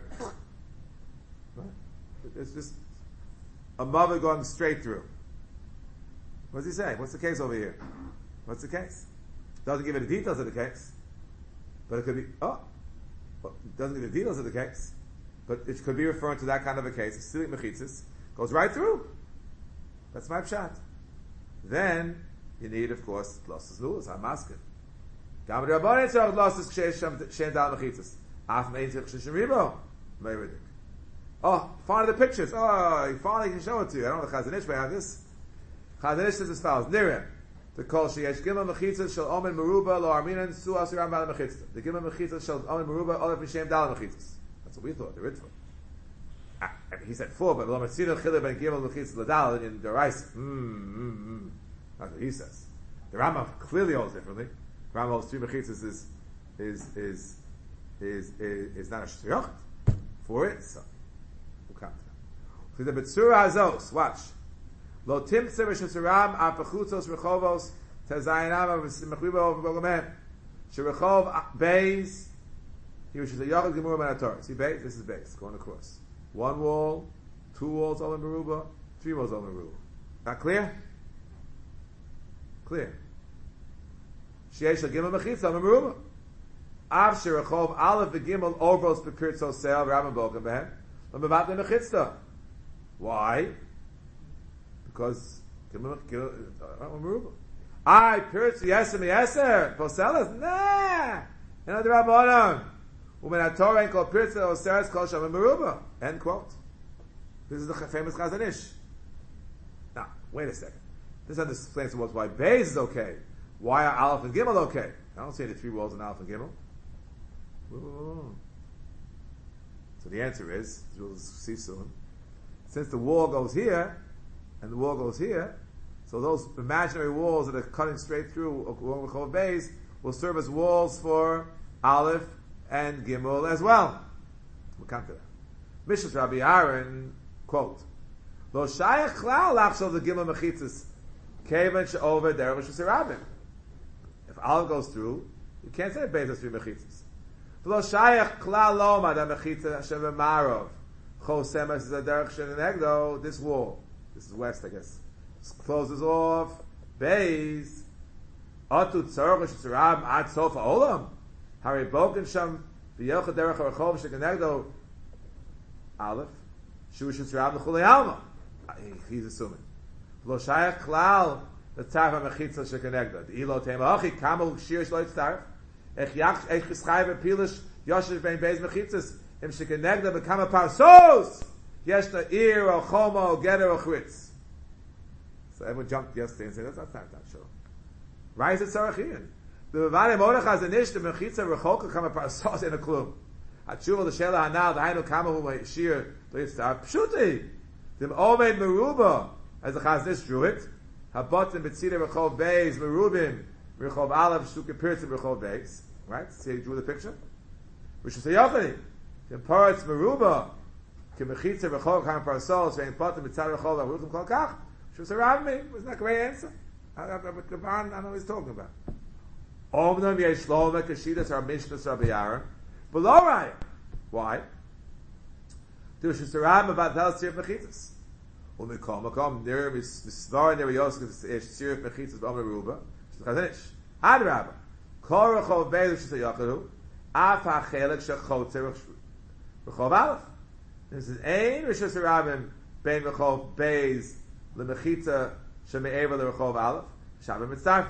it's just a mother going straight through. What's he saying? What's the case over here? What's the case? Doesn't give you the details of the case, but it could be, oh, well, doesn't give you the details of the case, but it could be referring to that kind of a case. Silik mechitzis goes right through. That's my pshat. Then you need, of course, losses nulas, hamaskin. Gam rabbanan tzarich losses kshem dal mechitzis. Af mein tzarich shishim ribo. Meiridik. Oh, finally the pictures. Oh, he finally can show it to you. I don't know the Chazon Ish, but I have this. Chazon Ish says as follows. Nireh. The kol sheyesh gimel mechitzas shel omen meruba lo arminan su asiram bal mechitzas. The gimel mechitzas shel omen meruba olef mishem dal mechitzas. That's what we thought, the Ritva. Ah, he said four, but lo metzino chile ben gimel mechitzas ladal in the rice. Hmm, hmm, hmm. That's what he says. The Rambam clearly holds differently. The Rambam holds three mechitzas is, is, is, is, is, is not a shtriyot for it, so. So the Betsura Azos, watch. Lo timtze v'shesaram apachutzos rechovos tezayinam v'simachribo v'bogamen. Sherechov Beis, he was just a Yachid Gemurah Ben HaTorah. See Beis? This is Beis, going across. One wall, two walls all in Meruba, three walls all in Meruba. Not clear? Clear. Sheyesh Gimel Mechitza on Meruba. Av Sherechov Aleph v'Gimel Orbos Bepirtzos Seil v'Rabban Bogan Behen. L'mevat Mechitza. Why? Because I pierce yeser mi yeser poselas nah. You know the Rabbanon. Umen Torah ain't called pierce oseres kol shem meruba. End quote. This is the famous Chazon Ish. Now, wait a second. This explains to us why Beis is okay. Why are Aleph and Gimel okay? I don't see any three walls in Aleph and Gimel. Ooh. So the answer is, as we'll see soon, since the wall goes here, and the wall goes here, so those imaginary walls that are cutting straight through along with Chov Beis will serve as walls for Aleph and Gimel as well. We'll come to that. Mishras Rabbi Aaron, quote, Lo shayach klal lachshov the Gimel mechitzas, kevan she'over derech Mishras Rabbim. If Aleph goes through, you can't say Beis has three mechitzas. Lo shayach klal loma da mechitza Hashem v'marov. Chosem is a derech shenegdo. This wall, this is west, I guess, this closes off. Beis atu tzarich sh'tzarab ad sof ha'olam. Hari boken sham v'yochad derech ha'rechov shenegdo. Aleph shu sh'tzarab l'chulei alma. He's assuming. Lo shayach klal the tarif ha'mechitza shenegdo. The ilo tema hachi kamel shir shlo yitzarif. Ech yach ech geschreiben pilish yoshev ben beis mechitzas im shekenegda bekama parsos yeshna ir o choma o geder o chritz. So everyone jumped yesterday and said that's not that sure. Rise at Sarachin. The Bavane Morach has an ish the mechitza rechoka kama parsos in a klum. Atshuva l'shela hanal da'aynu kama hu shir lo yitzar pshuti. Dim omeid meruba as the Chazon drew it. Habotim betzida rechov beis merubim. Rechov Aleph, Shtuke Pirtzim, Rechov Beis. Right? See, he drew the picture? Rishus HaYochani. The parts Meruba, K'mechitza Rechov Cham Parasol Shein Potem Mitzad Rechov Aruchim Kol Kach. Shus Rabbi was not a great answer. I don't know what the Baran, I don't know what he's talking about. Omnam Yesh Loma Kashidas Ar Mishnas Rabbi Aaron. Below Raya. Why? There was Shus Rabbi about Tel Sirif Mechitzas. Umikom Makom Nir Misvar Nir Yosef Sirif Mechitzas B'Omer Ruba. Shus Chazanish. Ad Rabbi. Kol Rechov Beis Shus Yacharu. Af HaChelek Shechotzer Rechov Aleph. This is ein Rishus Rabbim bein Rechov Beis leMechitza sheme'eva leRechov Aleph Shabbat Mitzdarf.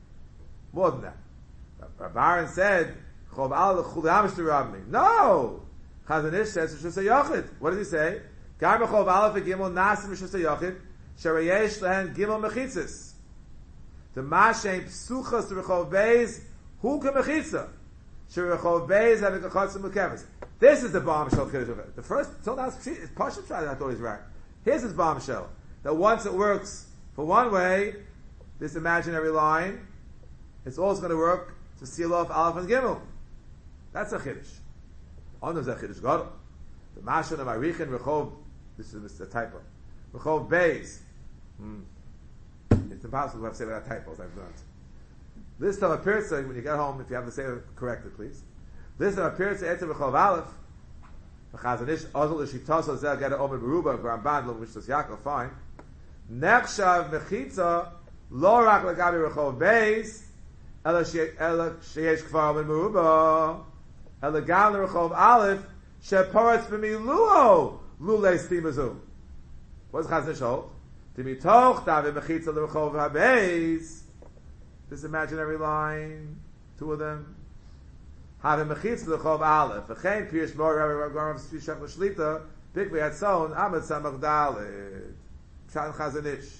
More than that, Baran said Rechov Aleph Chulei Amish Rabbim. No, Chazanish says Rishus Yochid. What does he say? Gar Rechov Aleph Gimel Nasim Rishus Yochid Sherayesh Lehen Gimel Mechitzas. The Mashem Psuchas Rechov Beis Hu Kemechitza. Shirachov Beis having a chatzim mukevas. This is the bombshell kiddush of it. The first, so that's it's Pasha tried. I thought he was right. Here's his bombshell that once it works for one way, this imaginary line, it's also going to work to seal off Aleph and Gimel. That's a chiddush. On there's a chiddush gadol. The Mashon of Arichin Rechov. This is a typo. Rechov Beis. Hmm. It's impossible to have to say without typos. I've learned. This time appears when you get home, if you have to say it correctly, please. This time appears to enter Rechov Aleph. Chazanish Ozol Ishitoso Zel Geda Omer Beruba Gramban which does Yaakov fine. Nechshav Mechitza Lo Rak Lagabi Rechov Beis Ela Sheyesh Kvar Omer Beruba Ela Gam Rechov Aleph Sheporetz B'Miluo Lulei Stimazu. What's Chazanish hold? Timitoch Davi Mechitza L'Rechov HaBeis. This imaginary line, two of them. Have a mechitz l'chov aleph. V'chein pirush mor Rabbi Garav Shishach l'shlita. Big v'yatzon amad samach dalet. Pshat Chazanish.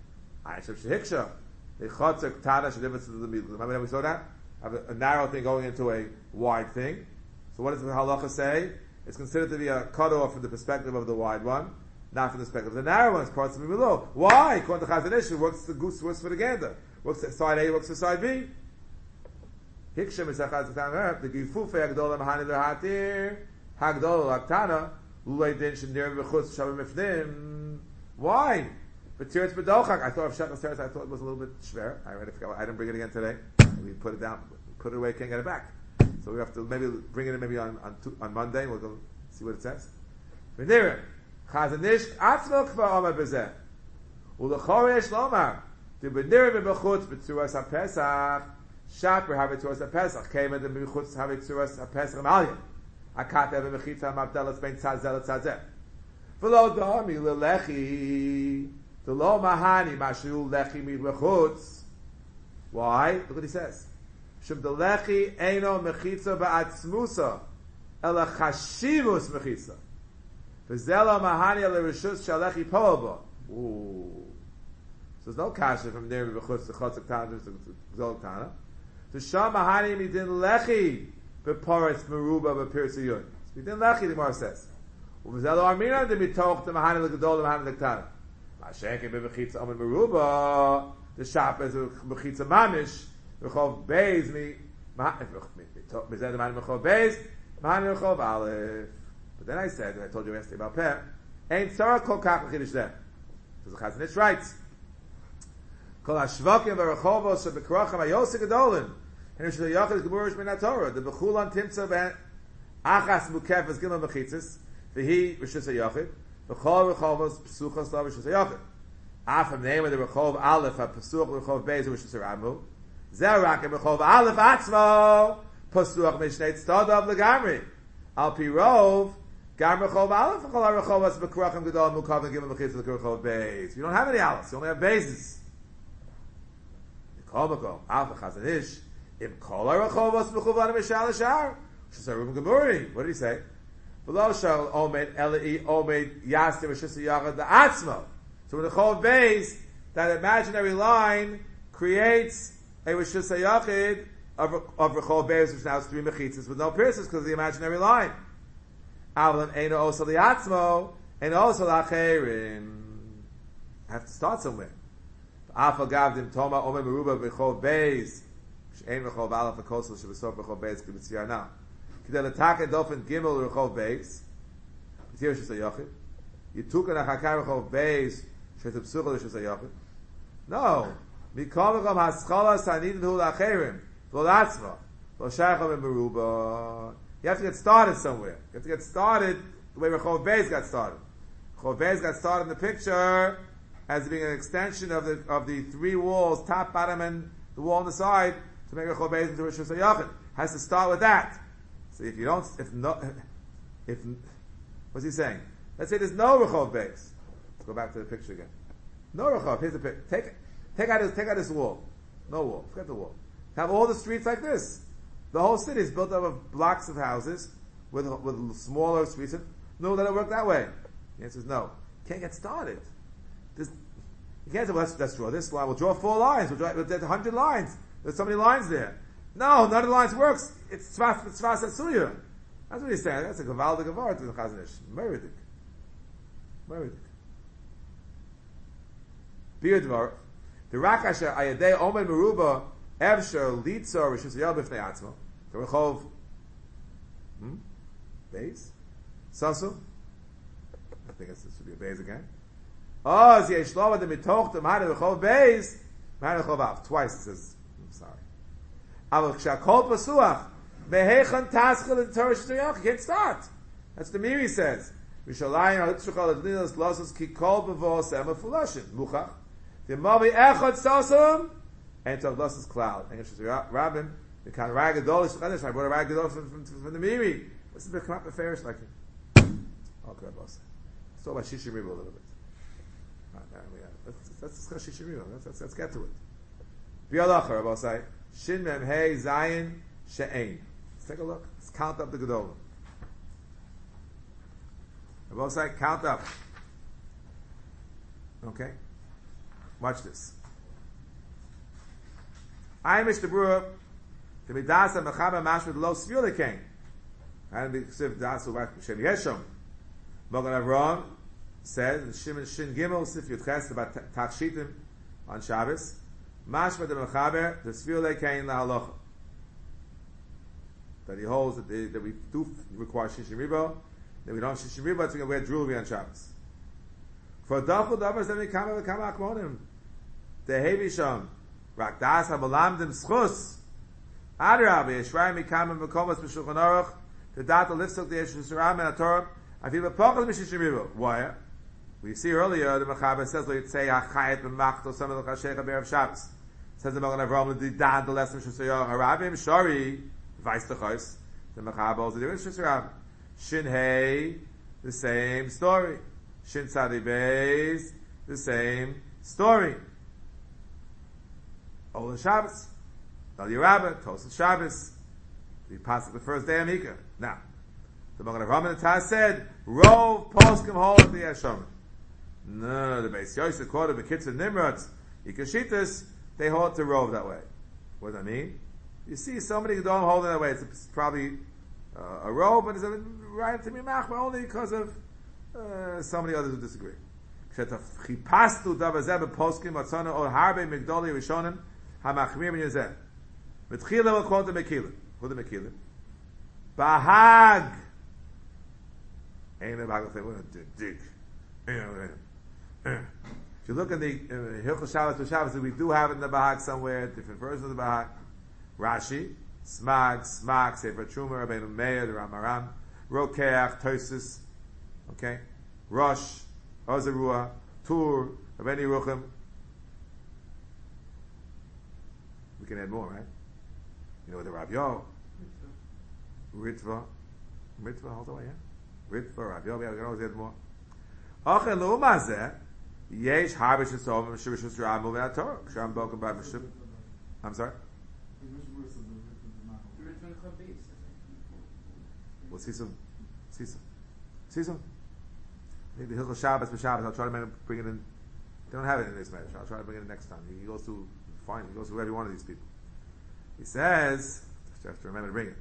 I should shehiksha. A chotzer tana should difference to the middle. Remember that we saw that? Have a, a narrow thing going into a wide thing. So what does the halacha say? It's considered to be a cutoff from the perspective of the wide one, not from the perspective of the narrow one. It's parts of the below. Why? According to Chazanish, it works the goose works for the gander. Works at side A, works at side B. Hikshem is a chazak the gifufe hagdola mahani lehatir hagdola laktana lulei din shenir v'chutz shavim mifnim. Why? But teretz bedochak. I thought of shet teretz. I thought it was a little bit schwer. I already forgot. I didn't bring it again today. We put it down, put it away, can't get it back. So we have to maybe bring it in maybe on on, two, on Monday. We'll go see what it says. V'nira chazanish atzlo kvar omer bezeh ulechoresh lomar. The benir b'mechutz b'tzuras haPesach, shaper have tzuras haPesach. Came in the b'mechutz have tzuras haPesach malya. Akat have mechitza mabdelas ben tzazel tzazeh. V'lo dami lelechi, the lo mahani mashu lechi b'mechutz. Why? Look what he says. Shem the lechi eino mechitza ba'atzmusa, ela chashivus mechitza. V'zelo mahani ala rishus shalechi po'abo. Ooh. So there's no kasha from there b'chutz to chutz tana to gzol tana. To sham mahani midin lechi b'poretz meruba b'pirsiyun. Midin lechi the Gemara says. Uv'zelo armina de mitoch the mahani l'gedol the mahani l'ktana. Ma'asheke b'bechitza omen meruba. The shop is a b'chitza mamish b'chov beis mi b'zeh the mahani b'chov beis mahani b'chov aleph. But then I said, and I told you yesterday about Peh, ain't tzara kol kach l'chidish them. Because the Chazanish writes. Kol hashvakim v'rechovos shebekrocham ayosik adolin. And it should be yachid gemurish min haTorah. The bechulan timtza ben achas mukefes gimel mechitzis. V'hi rishus hayachid. V'chol rechovos psuchos lo rishus hayachid. Afam name of the rechov aleph ha-psuch rechov beis rishus haramu. Zerak and rechov aleph atzmo psuch mishnei tztadav legamri. Al pi rov gam rechov aleph v'chol rechovos bekrocham gedol mukav gimel mechitzis rechov beis. You don't have any alephs. You only have bases. Kolmakom, Alpha Chazanish, Im Kol HaRechovos Mechuvan Mishal Hashar. Shus HaRubim Gemuri. What did he say? V'lo shal omed elei omed yastim Shus HaYachad Atzmo. So in the Chov Beis, that imaginary line creates a Shus HaYachad of of Rechov Beis, which now is three mechitzas with no pierces because of the imaginary line. Avlam Eino Osa Liatzmo and Osa Lacherim. I have to start somewhere. Afal gavdim toma omer meruba b'chov beis she'ein b'chov aleph v'kosel she'b'sof b'chov beis k'mitziyana k'dei l'taken dofen gimel l'chov beis here Rishus HaYachid. You took an Achakar Rechov Beis, Shetu Psucha Rishus HaYachid. No. Mikol V'chom Haschalas Hanidin Hu L'Acherim. Lo Latzma. Lo Shayachom and Meruba. You have to get started somewhere. You have to get started the way Rechov Beis got started. Rechov Beis got started in the picture as being an extension of the of the three walls, top, bottom, and the wall on the side, to make Rechov Beis into Rishus HaYachid. Has to start with that. So if you don't, if no, if, what's he saying? Let's say there's no Rechov Beis. Let's go back to the picture again. No Rechov. Here's the picture. Take, take out this, take out this wall. No wall. Forget the wall. Have all the streets like this. The whole city is built up of blocks of houses with with smaller streets. No, that it work that way. The answer is no. Can't get started. This, you can't say, well, let's, let's draw this line. We'll draw four lines. We'll draw, there's a hundred lines. There's so many lines there. No, none of the lines works. It's Tzvas Asuya. That's what he's saying. That's a Gavaldik Gavar to the Chazon Ish. Meridik. Meridik. Birdvar. The Rakasha Ayadei Omer Meruba Evsher Litzor Rishus HaYachid B'fnei Atzmo. The Rechov. Hmm? Beis? Sasu? I think this should be a Beis again. Oh, Zi Yeshlova de Mitoch de Mahane Rechov Beis. Mahane Rechov Av. Twice it says, I'm sorry. Aval Kshakol Pasuach. Behechan Taschel in Torah Rishus HaYachid. Can't start. That's the Miri says. Rishalayim Halitzuchal Adlinas Lossos Kikol Bavo Sema Fulashin. Muchach. The Mavi Echad Sasum. And Tov Lossos Cloud. And Rishus Rabbin. The kind of Ragadol is Chadish. I brought a Ragadol from, from, from, from the Miri. This is the come up the Farish like it. Okay, boss. Let's talk about Shishim Riba a little bit. Right, yeah, let's, let's discuss Shishim Riba. Let's, let's, let's get to it. B'yalacha, Rabbi say, Shin Mem Hey Zayin She'ein. Let's take a look. Let's count up the Gedolim. Rabbi say, count up. Okay? Watch this. I Mister Brewer, the Midasa Mechaber Mashmud Lo Svila came. And the Ksiv Dasu Vak Shem Yeshom. Mogan Avram says in Shimon Shin Gimel Sif Yud Ches about Tachshitim on Shabbos. Mashma de Mechaber the Svila came La Halacha. That he holds that, they, that we do require Shishim Ribo, that we don't Shishim Ribo, it's going to wear jewelry on Shabbos. For Dachul Davas then we come and come Akmonim. The Hevisham Rak Das HaBalamdim Schus Adrabi Yeshvayim Mikam and Mekomas B'Shulchan Aruch. The data lifts up the Yeshus Ram and Torah. I feel a pocket of Mishishim Ribo. Why? We see earlier the Mechaber says like say Achayet b'Machto some of the Chashecha Be'er of Shabbos. Says the Mogan Avram the dad the lesson Mishus Harabim Shari Vice the Chos. The Mechaber also doing Mishus Ram. Shin Hey the same story. Shin Tzadi Beis the same story. Ola Shabbos. Dal Yerabah Tosel Shabbos. We passed the first day of Mika. Now, the Magen Avraham and the Taz said, Rov poskim hold the Yeshom. No, the Beis Yosef quoted the Kitzur Nimrod, Yikashitas, they hold to Rov that way. What does that mean? You see, somebody who don't hold it that way, it's, it's probably uh, a Rov, but it's a right to be machma only because of uh, so many others who disagree. Chipastu davazeh poskim atzana or harbe migdoli rishonim hamachmir min yezeh. Betchila will quote the Mekillah. Who the Mekillah? Bahag. Ain't a Bahag thing. We're going to dig. If you look in the Hilchos Shabbos to Shabbos, we do have it in the Bahag somewhere, different versions of the Bahag. Rashi, Smag, Smag, Sefer Truma, Rabbeinu Meir, the Ramaram, Rokeach, Tosis, okay, Rosh, Ozerua, Tur, Rabbeinu Yeruchim. We can add more, right? You know the Rav Yo, Ritva, Ritva, hold on, yeah, Ritva, Rav Yo. We can always add more. Ochel Lumazeh, Yesh Harbish Yisom, Shivishus Ramu VeAtorah. Sham Bokum Bar Mishum. I'm sorry. We'll see some, see some, see some. Maybe the Hilchos Shabbos b'Shabbos. I'll try to bring it in. They don't have it in this marriage. I'll try to bring it in next time. He goes to fine. He goes to every one of these people. He says, you have to remember to bring it.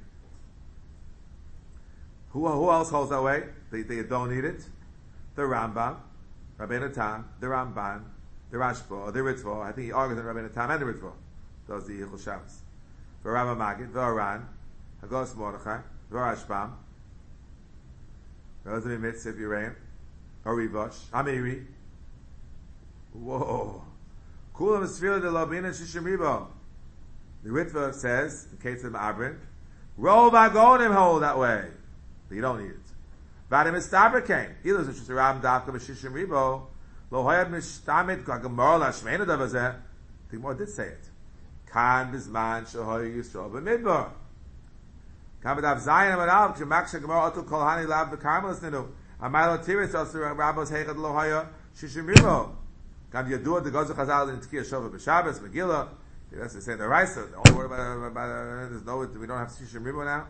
Who, who else holds that way? They, they don't need it. The Rambam, Rabbeinu Tam, the Ramban, the Rashba, the Ritva. I think he argues in Rabbeinu Tam and the Ritva. Those are the Hilchos Shabbos. The Rambam Magid, the Aran, Hagos Mordechai, the Rashbam. Relative mitzvah Yirayim. Or Rivash. Amiri. Whoa. Kulam Sfira de Lobin and Shishim Ribo. The Ritva says, in case of Abrin, Rov Agonim hold that way. But you don't need it. Vadim Istabra came. Either it's just a Ram Davka B'Shishim Ribo. Lo Hoyad Mishtamit Gagamor Lashmena Davazeh. The Gemara did say it. Kan Bizman Shahoy Yisrael B'Midbar. Kan B'Dav Zayin Amarav K'Maksha Gemara Otu Kol Hani Lav B'Karmelis Ninu. Amaylo Tiris Osu Rabbos Heichad Lo Hoya Shishim Ribo. Kan Yadua the Gozu Chazal in Tkiyah Shova B'Shabbos Megillah. That's to say the Raisa. Don't worry about, about uh, there's no, we don't have Shishim Ribo now.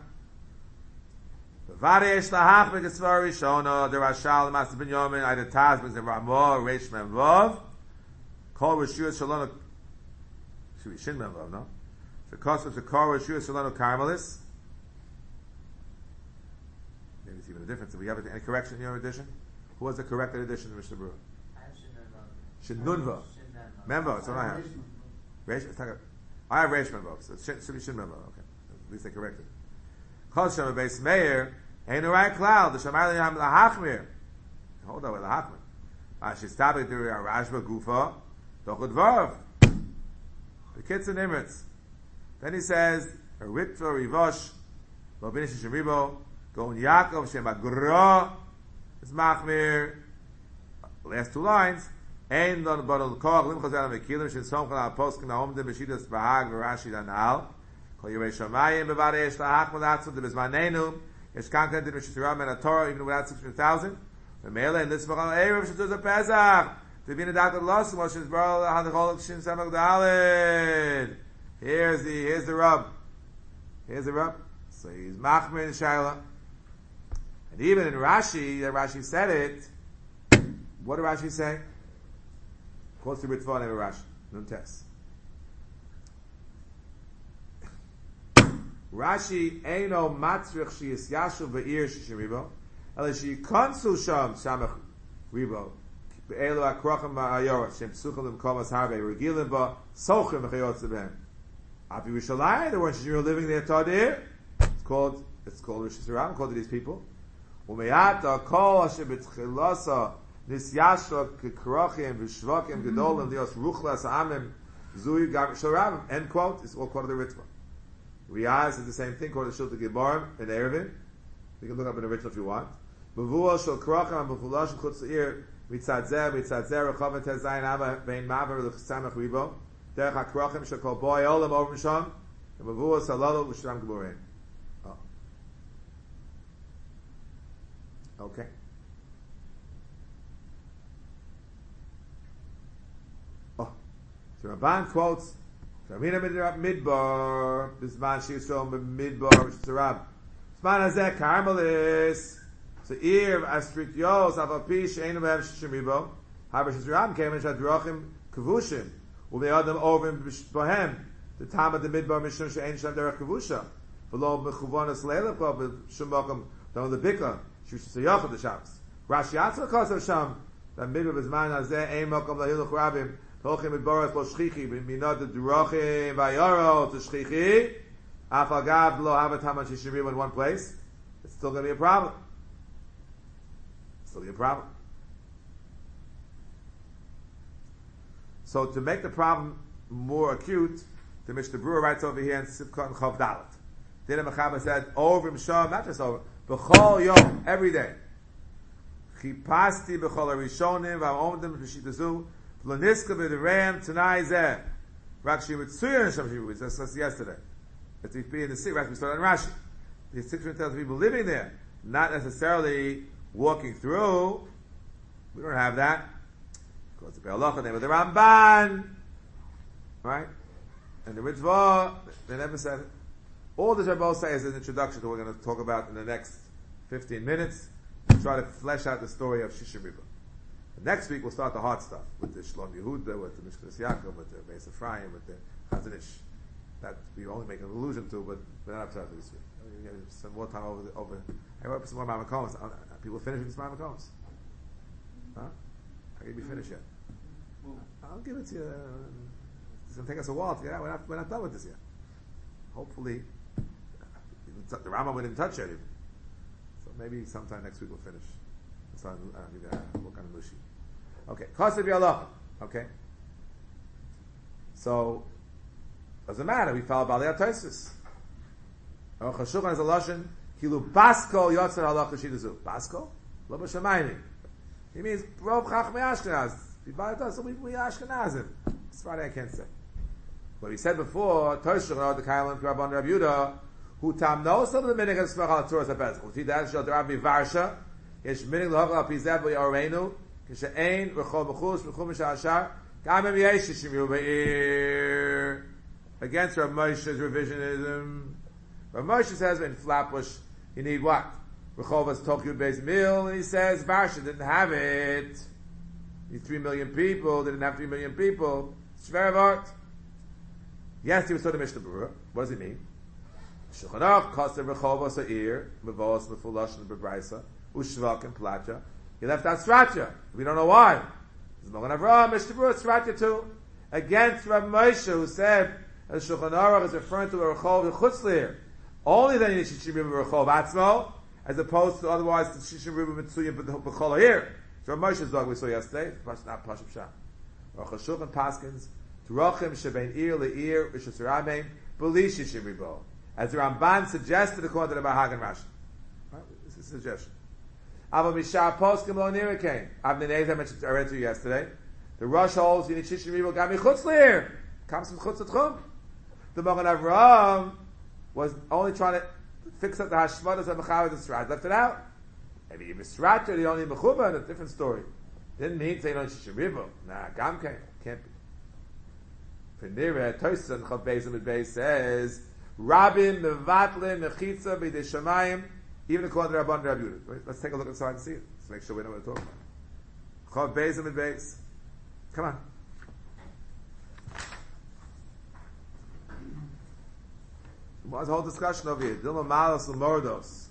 Vadesh lahach b'gesvar rishona the Rashal Master Ben Yomin I the Taz brings the Ramah Reish Mem Vav Kol Rishuyas Shalom should be Shin Mem Vav no the cost of the Kol Rishuyas Shalom Carmelis. Maybe it's even a difference. Do we have any correction in your edition? Who was the corrected edition of Mishnah Berurah? I have Shin Shin Nun Vav. Mem Vav. That's what I have. Reish. It's not a, I have Reish Mem Vav. So it should, should be Shin Mem Vav. Okay. At least they corrected. Kol Shem Beis Meir. Ain't the right cloud. The Shamayim Yam Lahachmir. Hold on with Lahachmir. She's tapping to Rashba Gufa. Dochud Vav. The kids and Emirates. Then he says, a Ritva Rivosh. Lo Binish Shemibo. Gon Yaakov Shem Agra. It's Machmir. Last two lines. Ein don Badal Koch. Lim Chazal Mekilim. Shin Som Chal Poskin. Naom de Beshidas Bahag. Rashi Danal. Kol Yirei Shamayim. Bevare Yesh Lahachmir. Latsu de Bezmanenu. It's content in Rishis Ram and a Torah even without six hundred thousand. The Mele and this Vachal Erev Shetuz a Pesach. To be in the doctor lost Moshe's Baral Hadachol Shin Samak Daled. Here's the here's the rub. Here's the rub. So he's Machmir in Shaila. And even in Rashi, that Rashi said it. What did Rashi say? Quotes the Ritva and Rashi. No test. Rashi Eino Matzrich She is Yashu Ve'ir Shishim Ribo Ela She Konsul Sham Shamach Ribo Be'elu HaKrochim Ha'ayora Shem Psuchim L'Mkomas Harvei Regilim Ba Sochim V'chayotze B'hem Afi Rishalai, there weren't Shishim living there Tadir. It's called, it's called Rishis Ram, called to these people. U'meyata Kol Hashem B'tchilasa Nis Yashra K'krochim V'shvokim Gedolim Dios Ruchlas Amim Zui Gam Shoram. End quote. It's all called the Ritva. Riaz is the same thing, called the Shulta Gibarim in Erevin. You can look up in the original if you want. Bavua shel kracham bavulash chutz ir mitzadzer mitzadzer rechavet tezayin ava vein maver l'chsamach ribo derech hakrachim shekol boy olam over misham and bavua salalo l'shram geburin. Oh, okay. Oh, so Ramban quotes. Ramina midbar, this man she's from midbar, which is a rab. Sman hazeh karmelis. So ir astrik yos avapish einu behem shishimibo. Haber shizram came and shadrachim kavushim. Ube adam over bohem. The time of the midbar mishum she'ein sham derech kavusha. V'lo mechuvonas leilach but shumakom down the bika. She was to yachad the Shabbos. Rashi atzma kosav sham. That midbar is man hazeh ein makom lahilach rabim. Tolchim midbaras lo shchichi b'minad the durachim v'ayaro to shchichi. Afagav lo have a taman shishimim in one place. It's still going to be a problem. It's still be a problem. So to make the problem more acute, the Mishnah Berurah writes over here in Sivkot and Chav Dalet. Dina Mechaba said, over Misham, not just over, b'chol yom, every day. Chipasti b'chol harishonim v'amomdim b'shitazu v'loniska v'dereim t'nai zeh. Rakshi mitzuyan Shem Shivui. That's yesterday. It's to be in the city. Right? We started on Rashi. The six hundred thousand people living there, not necessarily walking through. We don't have that. Of course, the Be'alacha name of the Ramban, right? And the Ritva, they never said it. All the Shabbos say is an introduction to what we're going to talk about in the next fifteen minutes. We'll try to flesh out the story of Shishim Riba. Next week we'll start the hard stuff with the Shlom Yehuda, with the Mishkas Yaakov, with the Beis Ephraim, with the Chazon Ish. That we only make an allusion to, but we're not up to that this week. We get some more time over. The, over. I wrote some more Mamakoms. People finishing this Mamakoms. Huh? I can't be finished yet. Well, I'll give it to you. It's going to take us a while to get out. We're not, we're not done with this yet. Hopefully, the Rambam we didn't touch it. So maybe sometime next week we'll finish. So I'm going to work on Mushi. Okay, Kosev Yalach. Okay. So, doesn't matter. We follow Balei HaTosfos. Aruch HaShulchan is a lashon. Kilu Basko Yotzer Halach L'Shidazu. Basko? Lo B'Shamayim. He means Rov Chachmei Ashkenaz. We buy it, so we we Ashkenazim. That's why I can't say. But we said before, Toshach the Kailam Rabban Rab Yehuda, who tam knows some of the minig of Smach al Torah Sapez. We see that Shal Rabbi Varsha. Yesh minig l'hoch al Pizev v'Yoreinu. Kishe'ein v'chol b'chus v'chum v'sha'ashar. Gamim yesh shimyu b'ir. Against Rav Moshe's revisionism. Rav Moshe says in Flatbush, you need what? Rechova's Tokyo based meal, and he says Varsha didn't have it. These three million people didn't have three million people. Shver of art. Yes, he was told to Mishnah Berurah. What does it mean? Shulchan Aruch Kosev Rechova's Ha'ir Mevos Mefulash and Bebraisa Ushvak and Placha. He left out Sratya. We don't know why. There's Mogan Avraham Mishnah Berurah Sratya too. Against Rav Moshe, who said that Shulchan Aruch is referring to a Rechov Chutzlir. Only then you need Shishim Ribu Rechov Atzmo, as opposed to otherwise the Shishim Ribu Mitzuyim B'chol here. So Rav Moshe's dog we saw yesterday, not Pashim Shah. Aruch HaShulchan Paskins, T'rochim Shebein Ir Le'ir Rishus Ramein B'li Shishim Ribu. As the Ramban suggested according to the Bahag and Rashi. Right? This is a suggestion. Aval Mishar Poskim Lo Nirikein. Avnei Nezer mentioned, I read to you yesterday. The Rosh holds you need Shishim Ribu Gami Chutz Le'ir. Comes from Chutz T'chum. The Mogan Avraham was only trying to fix up the hashmadas of Mechavid and Srat. Left it out. Maybe you misrat or you only Mechuba, and a different story. Didn't mean say no Shishiribu. Nah, Gamke. Can't be. Penira, Tosan, Chav Bezim and Beis says, Rabin, Mevatlin, Mechitza, B'dei Shamayim, even according to Rabban Rabbi Yehuda. Let's take a look inside and see it. Let's make sure we know what we're talking about. Chav Bezim and Beis. Come on. What's the whole discussion over here? Dilma Malas Lamordos.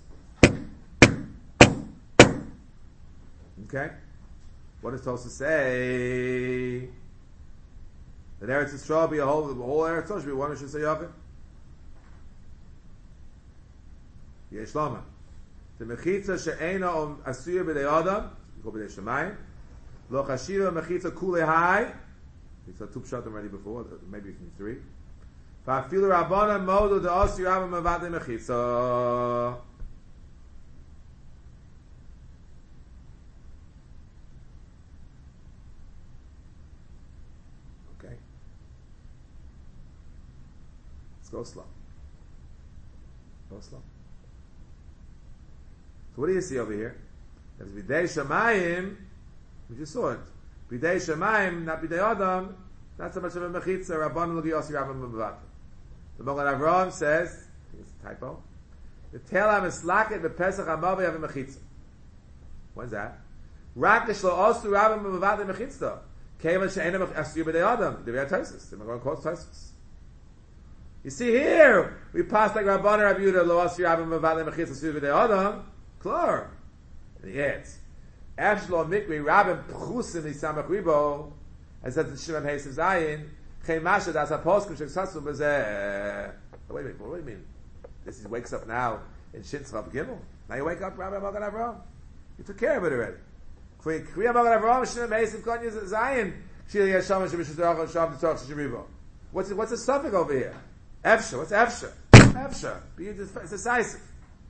Okay? What is supposed to say? That Eretz Yisrael be a whole, the whole Eretz Yisrael should be one who should say of it? Yesh Lama. The Mechitza she'ena om asuya b'dei Adam, you go b'dei Shemayim, lo chashira mechitza kulei hai, we saw two pshat already before, maybe from three. Fa'afilu Rabbana modu de'osi Rabba mevadei mechitza. Okay. Let's go slow. Go slow. So what do you see over here? There's B'dei Shamayim, we just saw it. B'dei Shamayim, not B'dei Adam, not so much of a mechitza, Rabbana lo de'osi Rabba mevadei. The Mogan Avraham says, I think it's a typo, the Telam is slacket the Pesach Hamavi of a Mechitza. When's that? Rakish lo osu Rabba Mevadei Mechitza. Keva she'ena asu b'dei Adam. The Rebbe Tosis. The Mogan quotes Tosis. You see here, we passed like Rabban Rabbi Yehuda lo osu Rabba Mevadei Mechitza asu b'dei Adam. Klar. And he adds, Ef shlo mikri Rabba Pchusim Nisamach Ribo, as said in Shimon Heisav Zayin, Wait a minute, what do you mean? This is wakes up now in Shin Tzvav Gimel. Now you wake up, Rabbi Mogan Avraham. You took care of it already. Kriya Mogan Avraham, Shimon Meisim Konyas Zayin, Shili Yasham Shemish Tzorach Sham Tzorach Shemibo. What's what's the suffix over here? Efsha. What's Efsha? Efsha. Be decisive.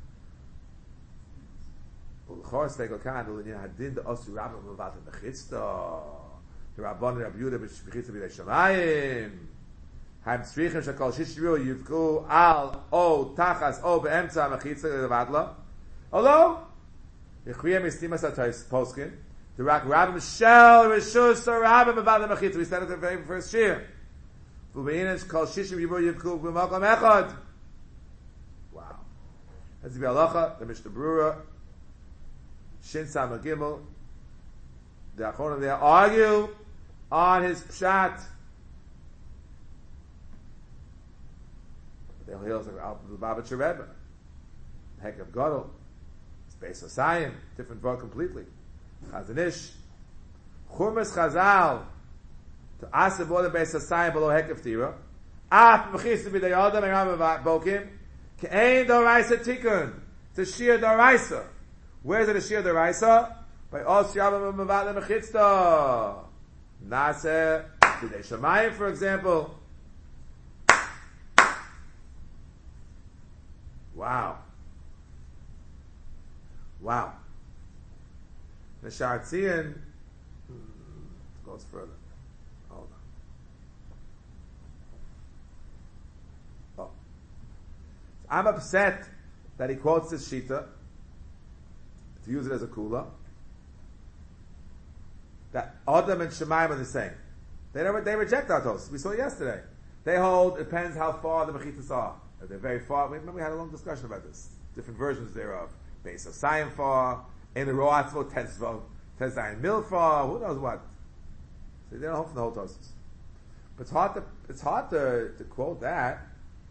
Chor Stegel Kan Ulin Hadin the Osu Rabbi Mevadei Mechitza. The Rabban Rabbi Yehuda b'Shechitza b'dei Shamayim. Haim tzrichim shekol shishriu yivku al o tachas o be'emtza mechitza levadla. Although Yechriya mistimas atayis poskin, the Rak Rabbi Shel Rishus Rabbi Mevadei Mechitza. We said it at the very first year. V'beinish kol shishim yivu yivku b'makom echad. Wow. That's the halacha, the Mishnah Berurah, Shin Samach Gimel. The Achonim there argue on his pshat. The hills of the Lubavitcher Rebbe, Heck of Gadol, Space of Science, different word completely. Chazanish, Churmas Chazal, to Asib all the Beis of Science below Heck of Tira. Af Mechis to be the Yodam and Rambam Bokim. Ke'ein Doraisa Tikkun, to Shir Doraisa. Where's it a Shir Deraisa? By Os Yabam Mavad Mechitzta. Nase, B'dei Shamayim, for example. Wow. Wow. The Shartzian goes further. Hold on. Oh. I'm upset that he quotes this Shita to use it as a kula. That Adam and Shemayim are the same. They never, they reject our Tosfos. We saw it yesterday. They hold, it depends how far the Mechitzas are. If they're very far, remember we had a long discussion about this. Different versions thereof. Base of Sayin far, in the Roatzvo, Tetzvo, Tezayin Mil far, who knows what. So they don't hold from the whole Tosfos. But it's hard to, it's hard to, to quote that.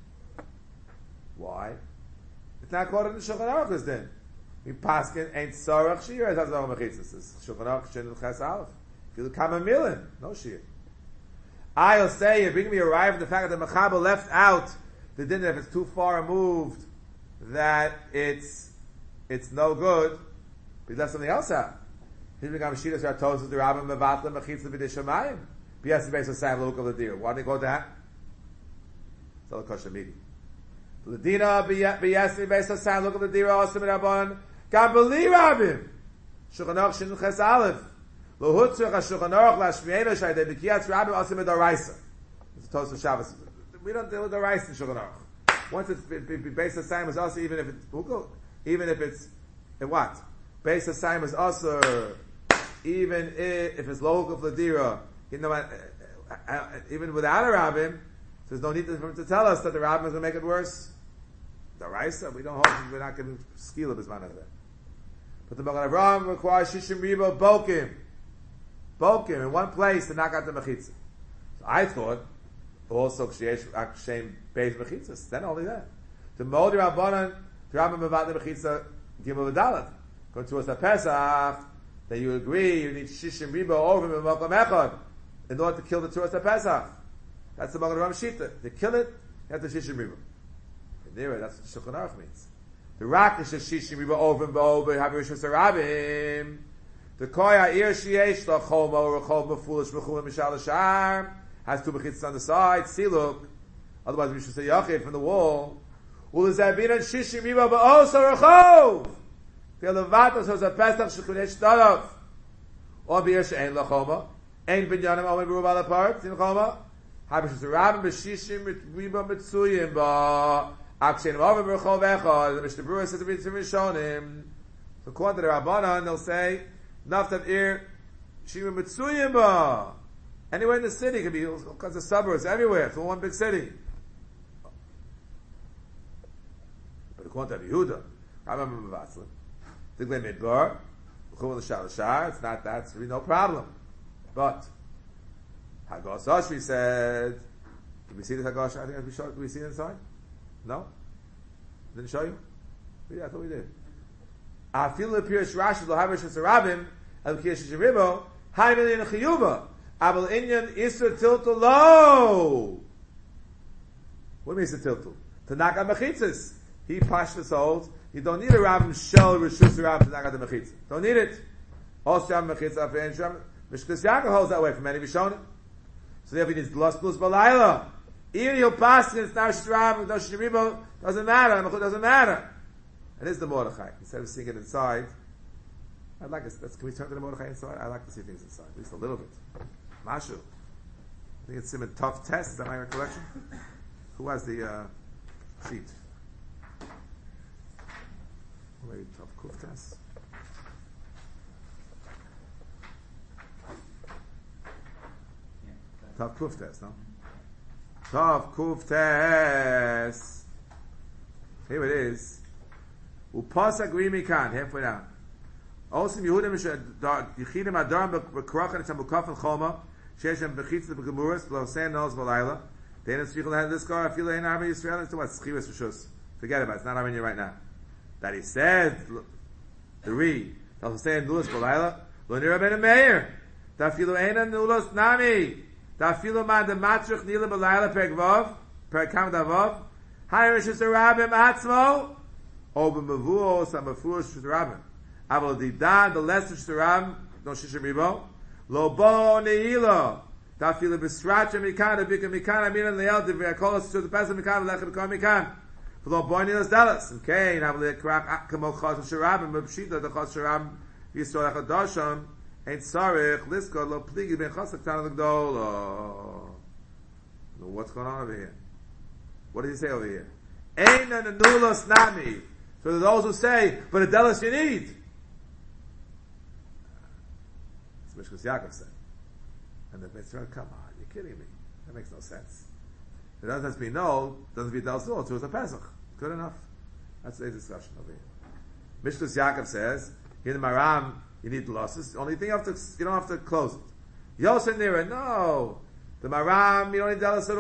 Why? It's not quoted in the Shulchan Aruch then. We paskin ain't Sarach Shir as Hazar Mechitzas. It's Shulchan Aruch Shin Ches Aleph. If you look Kama Milin, no Shir. I'll say, you're bringing me arrive at the fact that the Mechaber left out the din if it's too far removed that it's it's no good, but he left something else out. He's become Shitas Yartos the Rabbim Mevatla Mechitza B'Dishamayim. B'Yas the base of Sam look of the deer. Why did they go that? It's all a kosher meeting. The Dina B'Yas the base of Sam look of the deer also Rabban Gabali Rabbim. Shulchan Aruch Shin Ches Aleph. Lohutzur HaShulchan Aruch Lashmienu Shaydei B'Kiyatz Rabbim also Midoraisa. It's a Tosfos Shabbos. We don't deal with the rice in Shulchan Aruch. Once it's based on Simon is also even if it's we'll go, even if it's in what based on Simon is also even if, if it's local fladira, you know, uh, uh, even without a rabbin, there's no need for him to tell us that the rabbin is going to make it worse. The rice we don't hold, we're not going to skill of his man of that. But the Magen Avraham requires shishim ribo bokim, bokim in one place to knock out the mechitza. So I thought. Also, ksheyesh akshem beis mechitzas. Then only that. The Modi Rabbanan, the Rabbim Mevat Mechitza Gimel V'Dalet. Going towards the Pesach, that you agree you need shishim ribo over Mevakom Echad in order to kill the towards the Pesach. That's the Magen Avraham Shita. To kill it, you have to shishim ribo. There, that's what the Shulchan Aruch means. The Rak is shishim ribo over and over. Have your shus Rabbim. The Koya Ir Sheyesh Lachol Mo Rechol Mefulish Mechulim Mishal Shar. Has two mechitzas on the side, see look. Otherwise we should say Yachiv from the wall. Ulezabin and shishim riba ba'osa rechov. The levatos has a pesach shekunesh tarav. Or be'er she'en lachoma. Ein binyanim omen b'ruba l'part. In choma. Habish is a rabbin b'shishim riba mitzuyim ba. Akshenim omen b'rechov echad. The Mishnah Berurah says to be Rishonim. So according to the Rabbanan, they'll say, Naftav ir shishim mitzuyim ba. Anywhere in the city, it could be all kinds of suburbs, everywhere. It's all one big city. But according to Yehuda, Rabbi Mevatzla, Diglei Midbar, Chumul L'Shar, it's not that, it's really no problem. But, Hagos Oshri said, did we see this Hagos Oshri? I think we showed, did we see it inside? No? Didn't show you? Yeah, I thought we did. I feel the Pirish Rashi, L'Havish Sarabim, El Kirsh Shiribo, Hai Milin Chiyuba. Abel Inyan Isra Tiltul Lo. What means the Tiltul? To knock out mechitzas. He pashtas holds. You don't need a rabbin shell reshus rabbin to knock out the mechitzah. Don't need it. Also, have mechitzah for Ensham. Mishkas Yaakov holds that way from many Rishonim. So therefore, he needs plus plus balayla. Even he'll pass it. It's not shrabbin, no shribo. Doesn't matter. Mechut doesn't matter. And this is the Mordechai. Instead of seeing it inside, I'd like to. Can we turn to the Mordechai inside? I like to see things inside, at least a little bit. Mashu. I think it's a tough test. Is that my recollection? Who has the uh, sheet? Maybe tough kuf test. Yeah, tough kuf test, no? Tough kuf test. Here it is. Upasak rimikan. Halfway down. Also, Yehudim Yichidim Adaram B'Krachan Etzam B'Kafel Choma Sheshem B'Chitzah B'Gemuras B'Losein Nos B'Layla. They didn't speak on this guy. I feel like Army Yisrael. It's what Schivas Rishus. Forget about it. It's not Armenia right now. That he said the re. They'll say Nulas B'Layla. Lo Nira Ben Meir. Da filo Eina Nulas Nami. Da filo Man De Matzrich Nila B'Layla Per Gvav Per Kam Davav. Hayrish is the Rabbim Atzmo. Oba Mavuos Amafuos Rabbim. Aval didan the less shtaram no shishim ribo. Lo bo neilo. Tafila b'sracha mikana bika mikana minan leel divya kolos to the pesach mikana lechem kol mikan. Lo bo neilos dalas. Okay, now the krak kamo chos sharabim b'pshita the chos sharabim yisrael echadasham ain't sarich lisko lo pligi ben chos k'tan l'gdol. What's going on over here? What did he say over here? Ein an anulos nami. So those who say, but a delis you need. That's what Mishkas Yaakov said. And the Mitzvah, come on, you're kidding me. That makes no sense. It doesn't have to be no, doesn't be Del Sul, so it's a Pesach. Good enough. That's today's discussion over here. Mishkas Yaakov says, in the Maram, you need losses. Only thing you have to, you don't have to close it. Yosef Nira, no. The Maram, you don't need Delis at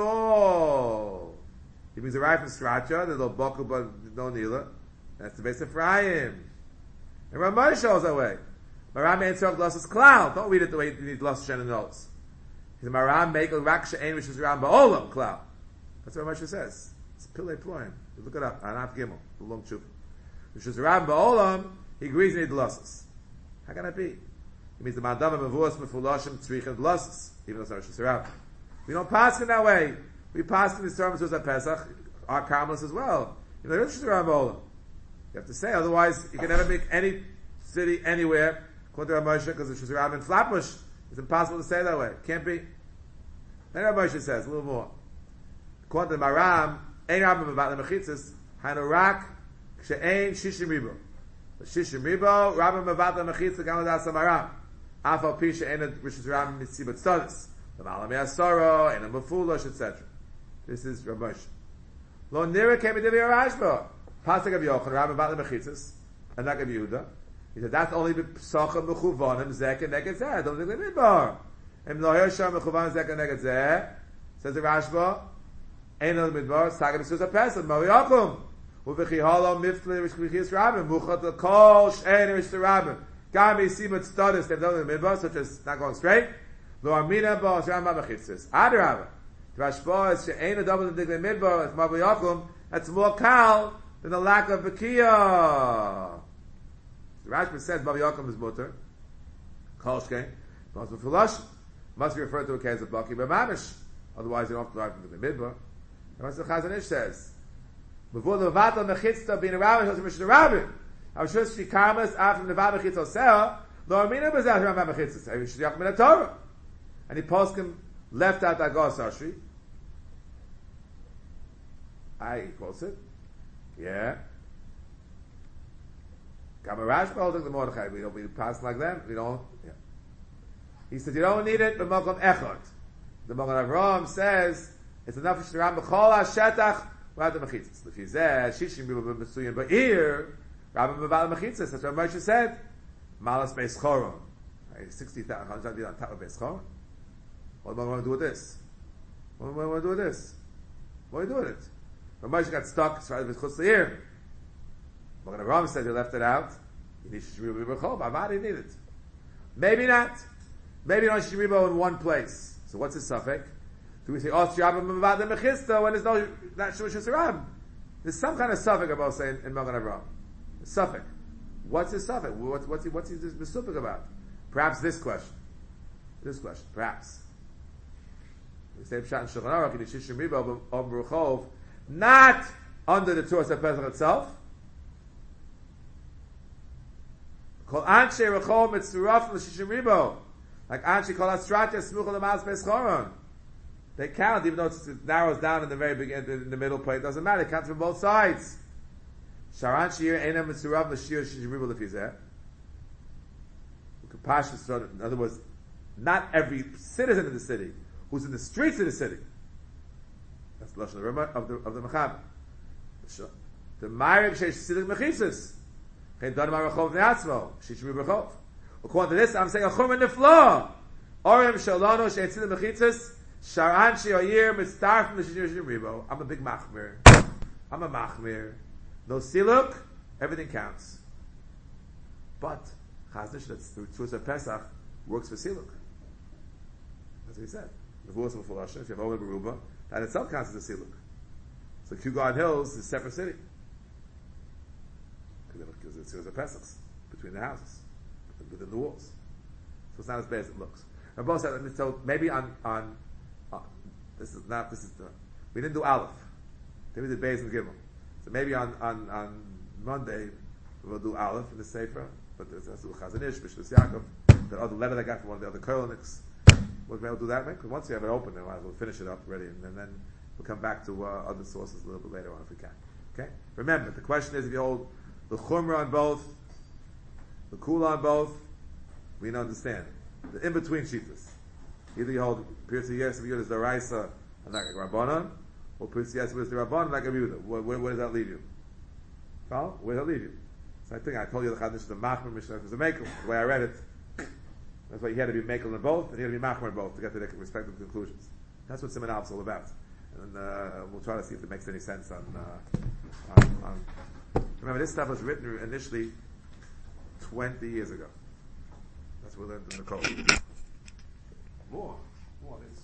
all. He brings a right from Stracha, the little Boku, but no Nila. That's the base of Ephraim. And Ramah shows that way. Maram ain't talk losses cloud. Don't read it the way you need losses Shannon notes. The Maram make a raksha ein which is around ba'olam cloud. That's what Moshe says. It's Pillei Ploim. You look it up. Anaf Gimel, the long chup. Which is around ba'olam. He agrees you need losses. How can that be? It means the Madam and Mavus Mefulashim Tzrichin losses, even though it's not around. We don't pass in that way. We pass in these terms as a Pesach, our Karmelis as well. You know, it's around ba'olam. You have to say, otherwise you can never make any city anywhere according to Moshe, because it's Shusharam and Flatbush. It's impossible to say that way. Can't be. Then Moshe says a little more. According to Maram, Ein Rabim about the Mechitzas, Hanorak She'ein Shishim Ribo. Shishim Ribo, Rabim about the Mechitzas, Gamadas Maram. Afal Pi She'ein Rishus Rabim Mitzibat Stodis. The Malam Yasoro, Ein Mafulosh, et cetera. This is Rav Moshe. Lo Nira came to Divi Arashba. Pasuk of Yochanan, Rabbi about the Mechitzas, and not of Yehuda. He said that's only Pesachim Mechuvanim Zek and Neged Zeh. Don't think they midbar. And Lo Yershar Mechuvanim Zek and Neged Zeh. Says the Rashba, Ein Lo Midbar. Sagam Yisuz HaPesach Mariakum. Uvechi Halo Mifli Rishkvichis Rabbim. Muchat Kol Shein Rish Rabbim. Gam Yisimat Stodis. They've done the midbar, such as not going straight. Lo Amina Bo Shram Mechitzas. Adarabah. Rashba is Shein Adabel the Diglei Midbar. It's Mariakum. That's more kal than the lack of Bekiah. The Rashba says Babi Yaakov is mutter. Kolshkein. Must be Fulash. Must be referred to a case of Baki B'mamish. Otherwise you don't have to drive into the midbar. And what the Chazon Ish says. Before the Vata Mechitzta being a rabbi, he was a Mishnah Rabbi. I'm sure she comes after the Vata Mechitzta Seah. Lo Amina B'zah Rabbi Mechitzta. He should Yachmin Torah. And he poskim left out Agos Ashri. I quotes it. Yeah. Kamarash holding the Mordechai. We don't we pass like them. We don't. Yeah. He said you don't need it. The Makom Echot. The Makom Avraham says it's enough to ram b'chol hashetach without the mechitzas. If he's there, shishim people b'mesuyim ba'ir, rabbi b'val mechitzas. That's what Moshe said. Malas beis choron. Sixty thousand on top of beis choron. What do I want to do with this? What do I want to do with this? What are you doing with it? When Moshe got stuck, it's right with chutz le'ir. Magen Avraham said he left it out. You need shishim b'chol. Avad he needed. Maybe not. Maybe not shishim in one place. So what's the suffix? Do we say oh shrabim mavad the mechista when there's no not shishim sarab? There's some kind of suffix about saying in Magen Avraham. Suffix. What's his suffix? What's what's he what's he misupik about? Perhaps this question. This question. Perhaps. We say Pshat and Shulchan Aruch in shishim ribo of Ruchov, not under the Torah of Pesach itself. Kol anshe Ruchov mitzuraf l'shishim ribo. Like Anshe Kol Astrata Smuchel L'Mas Beis Choron. They count, even though it narrows down in the very beginning, in the middle point, it doesn't matter, it counts from both sides. Sharan Shir Einam Mitzurav L'Shir Shishribu L'Fizeh. In other words, not every citizen in the city who's in the streets of the city. That's the Lashon of the of the Mechaber. The Ma'ariv Sheish Sidik Mechitzis. Chen Don Marachov Ne'atzmo. Shishribu B'chov. According to this, I'm saying a chum in the floor. Orim Shalano Sheitzid Mechitzis. Sharan Sheoyir Mitztar from the Shishim Ribo. I'm a big machmir. I'm a machmir. No siluk, everything counts. But Chaznish, that's through Tzuz of Pesach, works for siluk. That's what he said. The voice of Fulashim, if you have Olim Beruba, that itself counts as a siluk. So Kew Garden Hills is a separate city. Because it's Tzuz of Pesach. between the houses, within the walls. So it's not as bad as it looks. And both said, so maybe on, on, uh, this is not, this is the, we didn't do Aleph. Then we did Beis and Gimel. So maybe on, on, on Monday, we'll do Aleph in the Sefer, but there's also Chazon Ish, Bishvus Yaakov, the other letter I got from one of the other Kolonics. We'll be able to do that, right? Because once you have it open, then we'll finish it up already, and, and then we'll come back to uh, other sources a little bit later on if we can. Okay? Remember, the question is if you hold the Chumrah on both, the Kula on both, we don't understand. The in-between Shittas. Either you hold Pirsi Yes Yud as the Raisa and like a Rabbanon, or Pirsi Yes as the Rabbanon like a Yehuda. Where, where, where does that leave you? Well, where does that leave you? So I think I told you the Chadish is the Machmer Mishnah is the Mekel. The way I read it, that's why he had to be Mekel in both, and he had to be Machmer in both to get to the respective conclusions. That's what Siman Aleph is all about. And uh, we'll try to see if it makes any sense on, uh, on, on. Remember, this stuff was written initially twenty years ago. That's what we learned in the code. More, more. This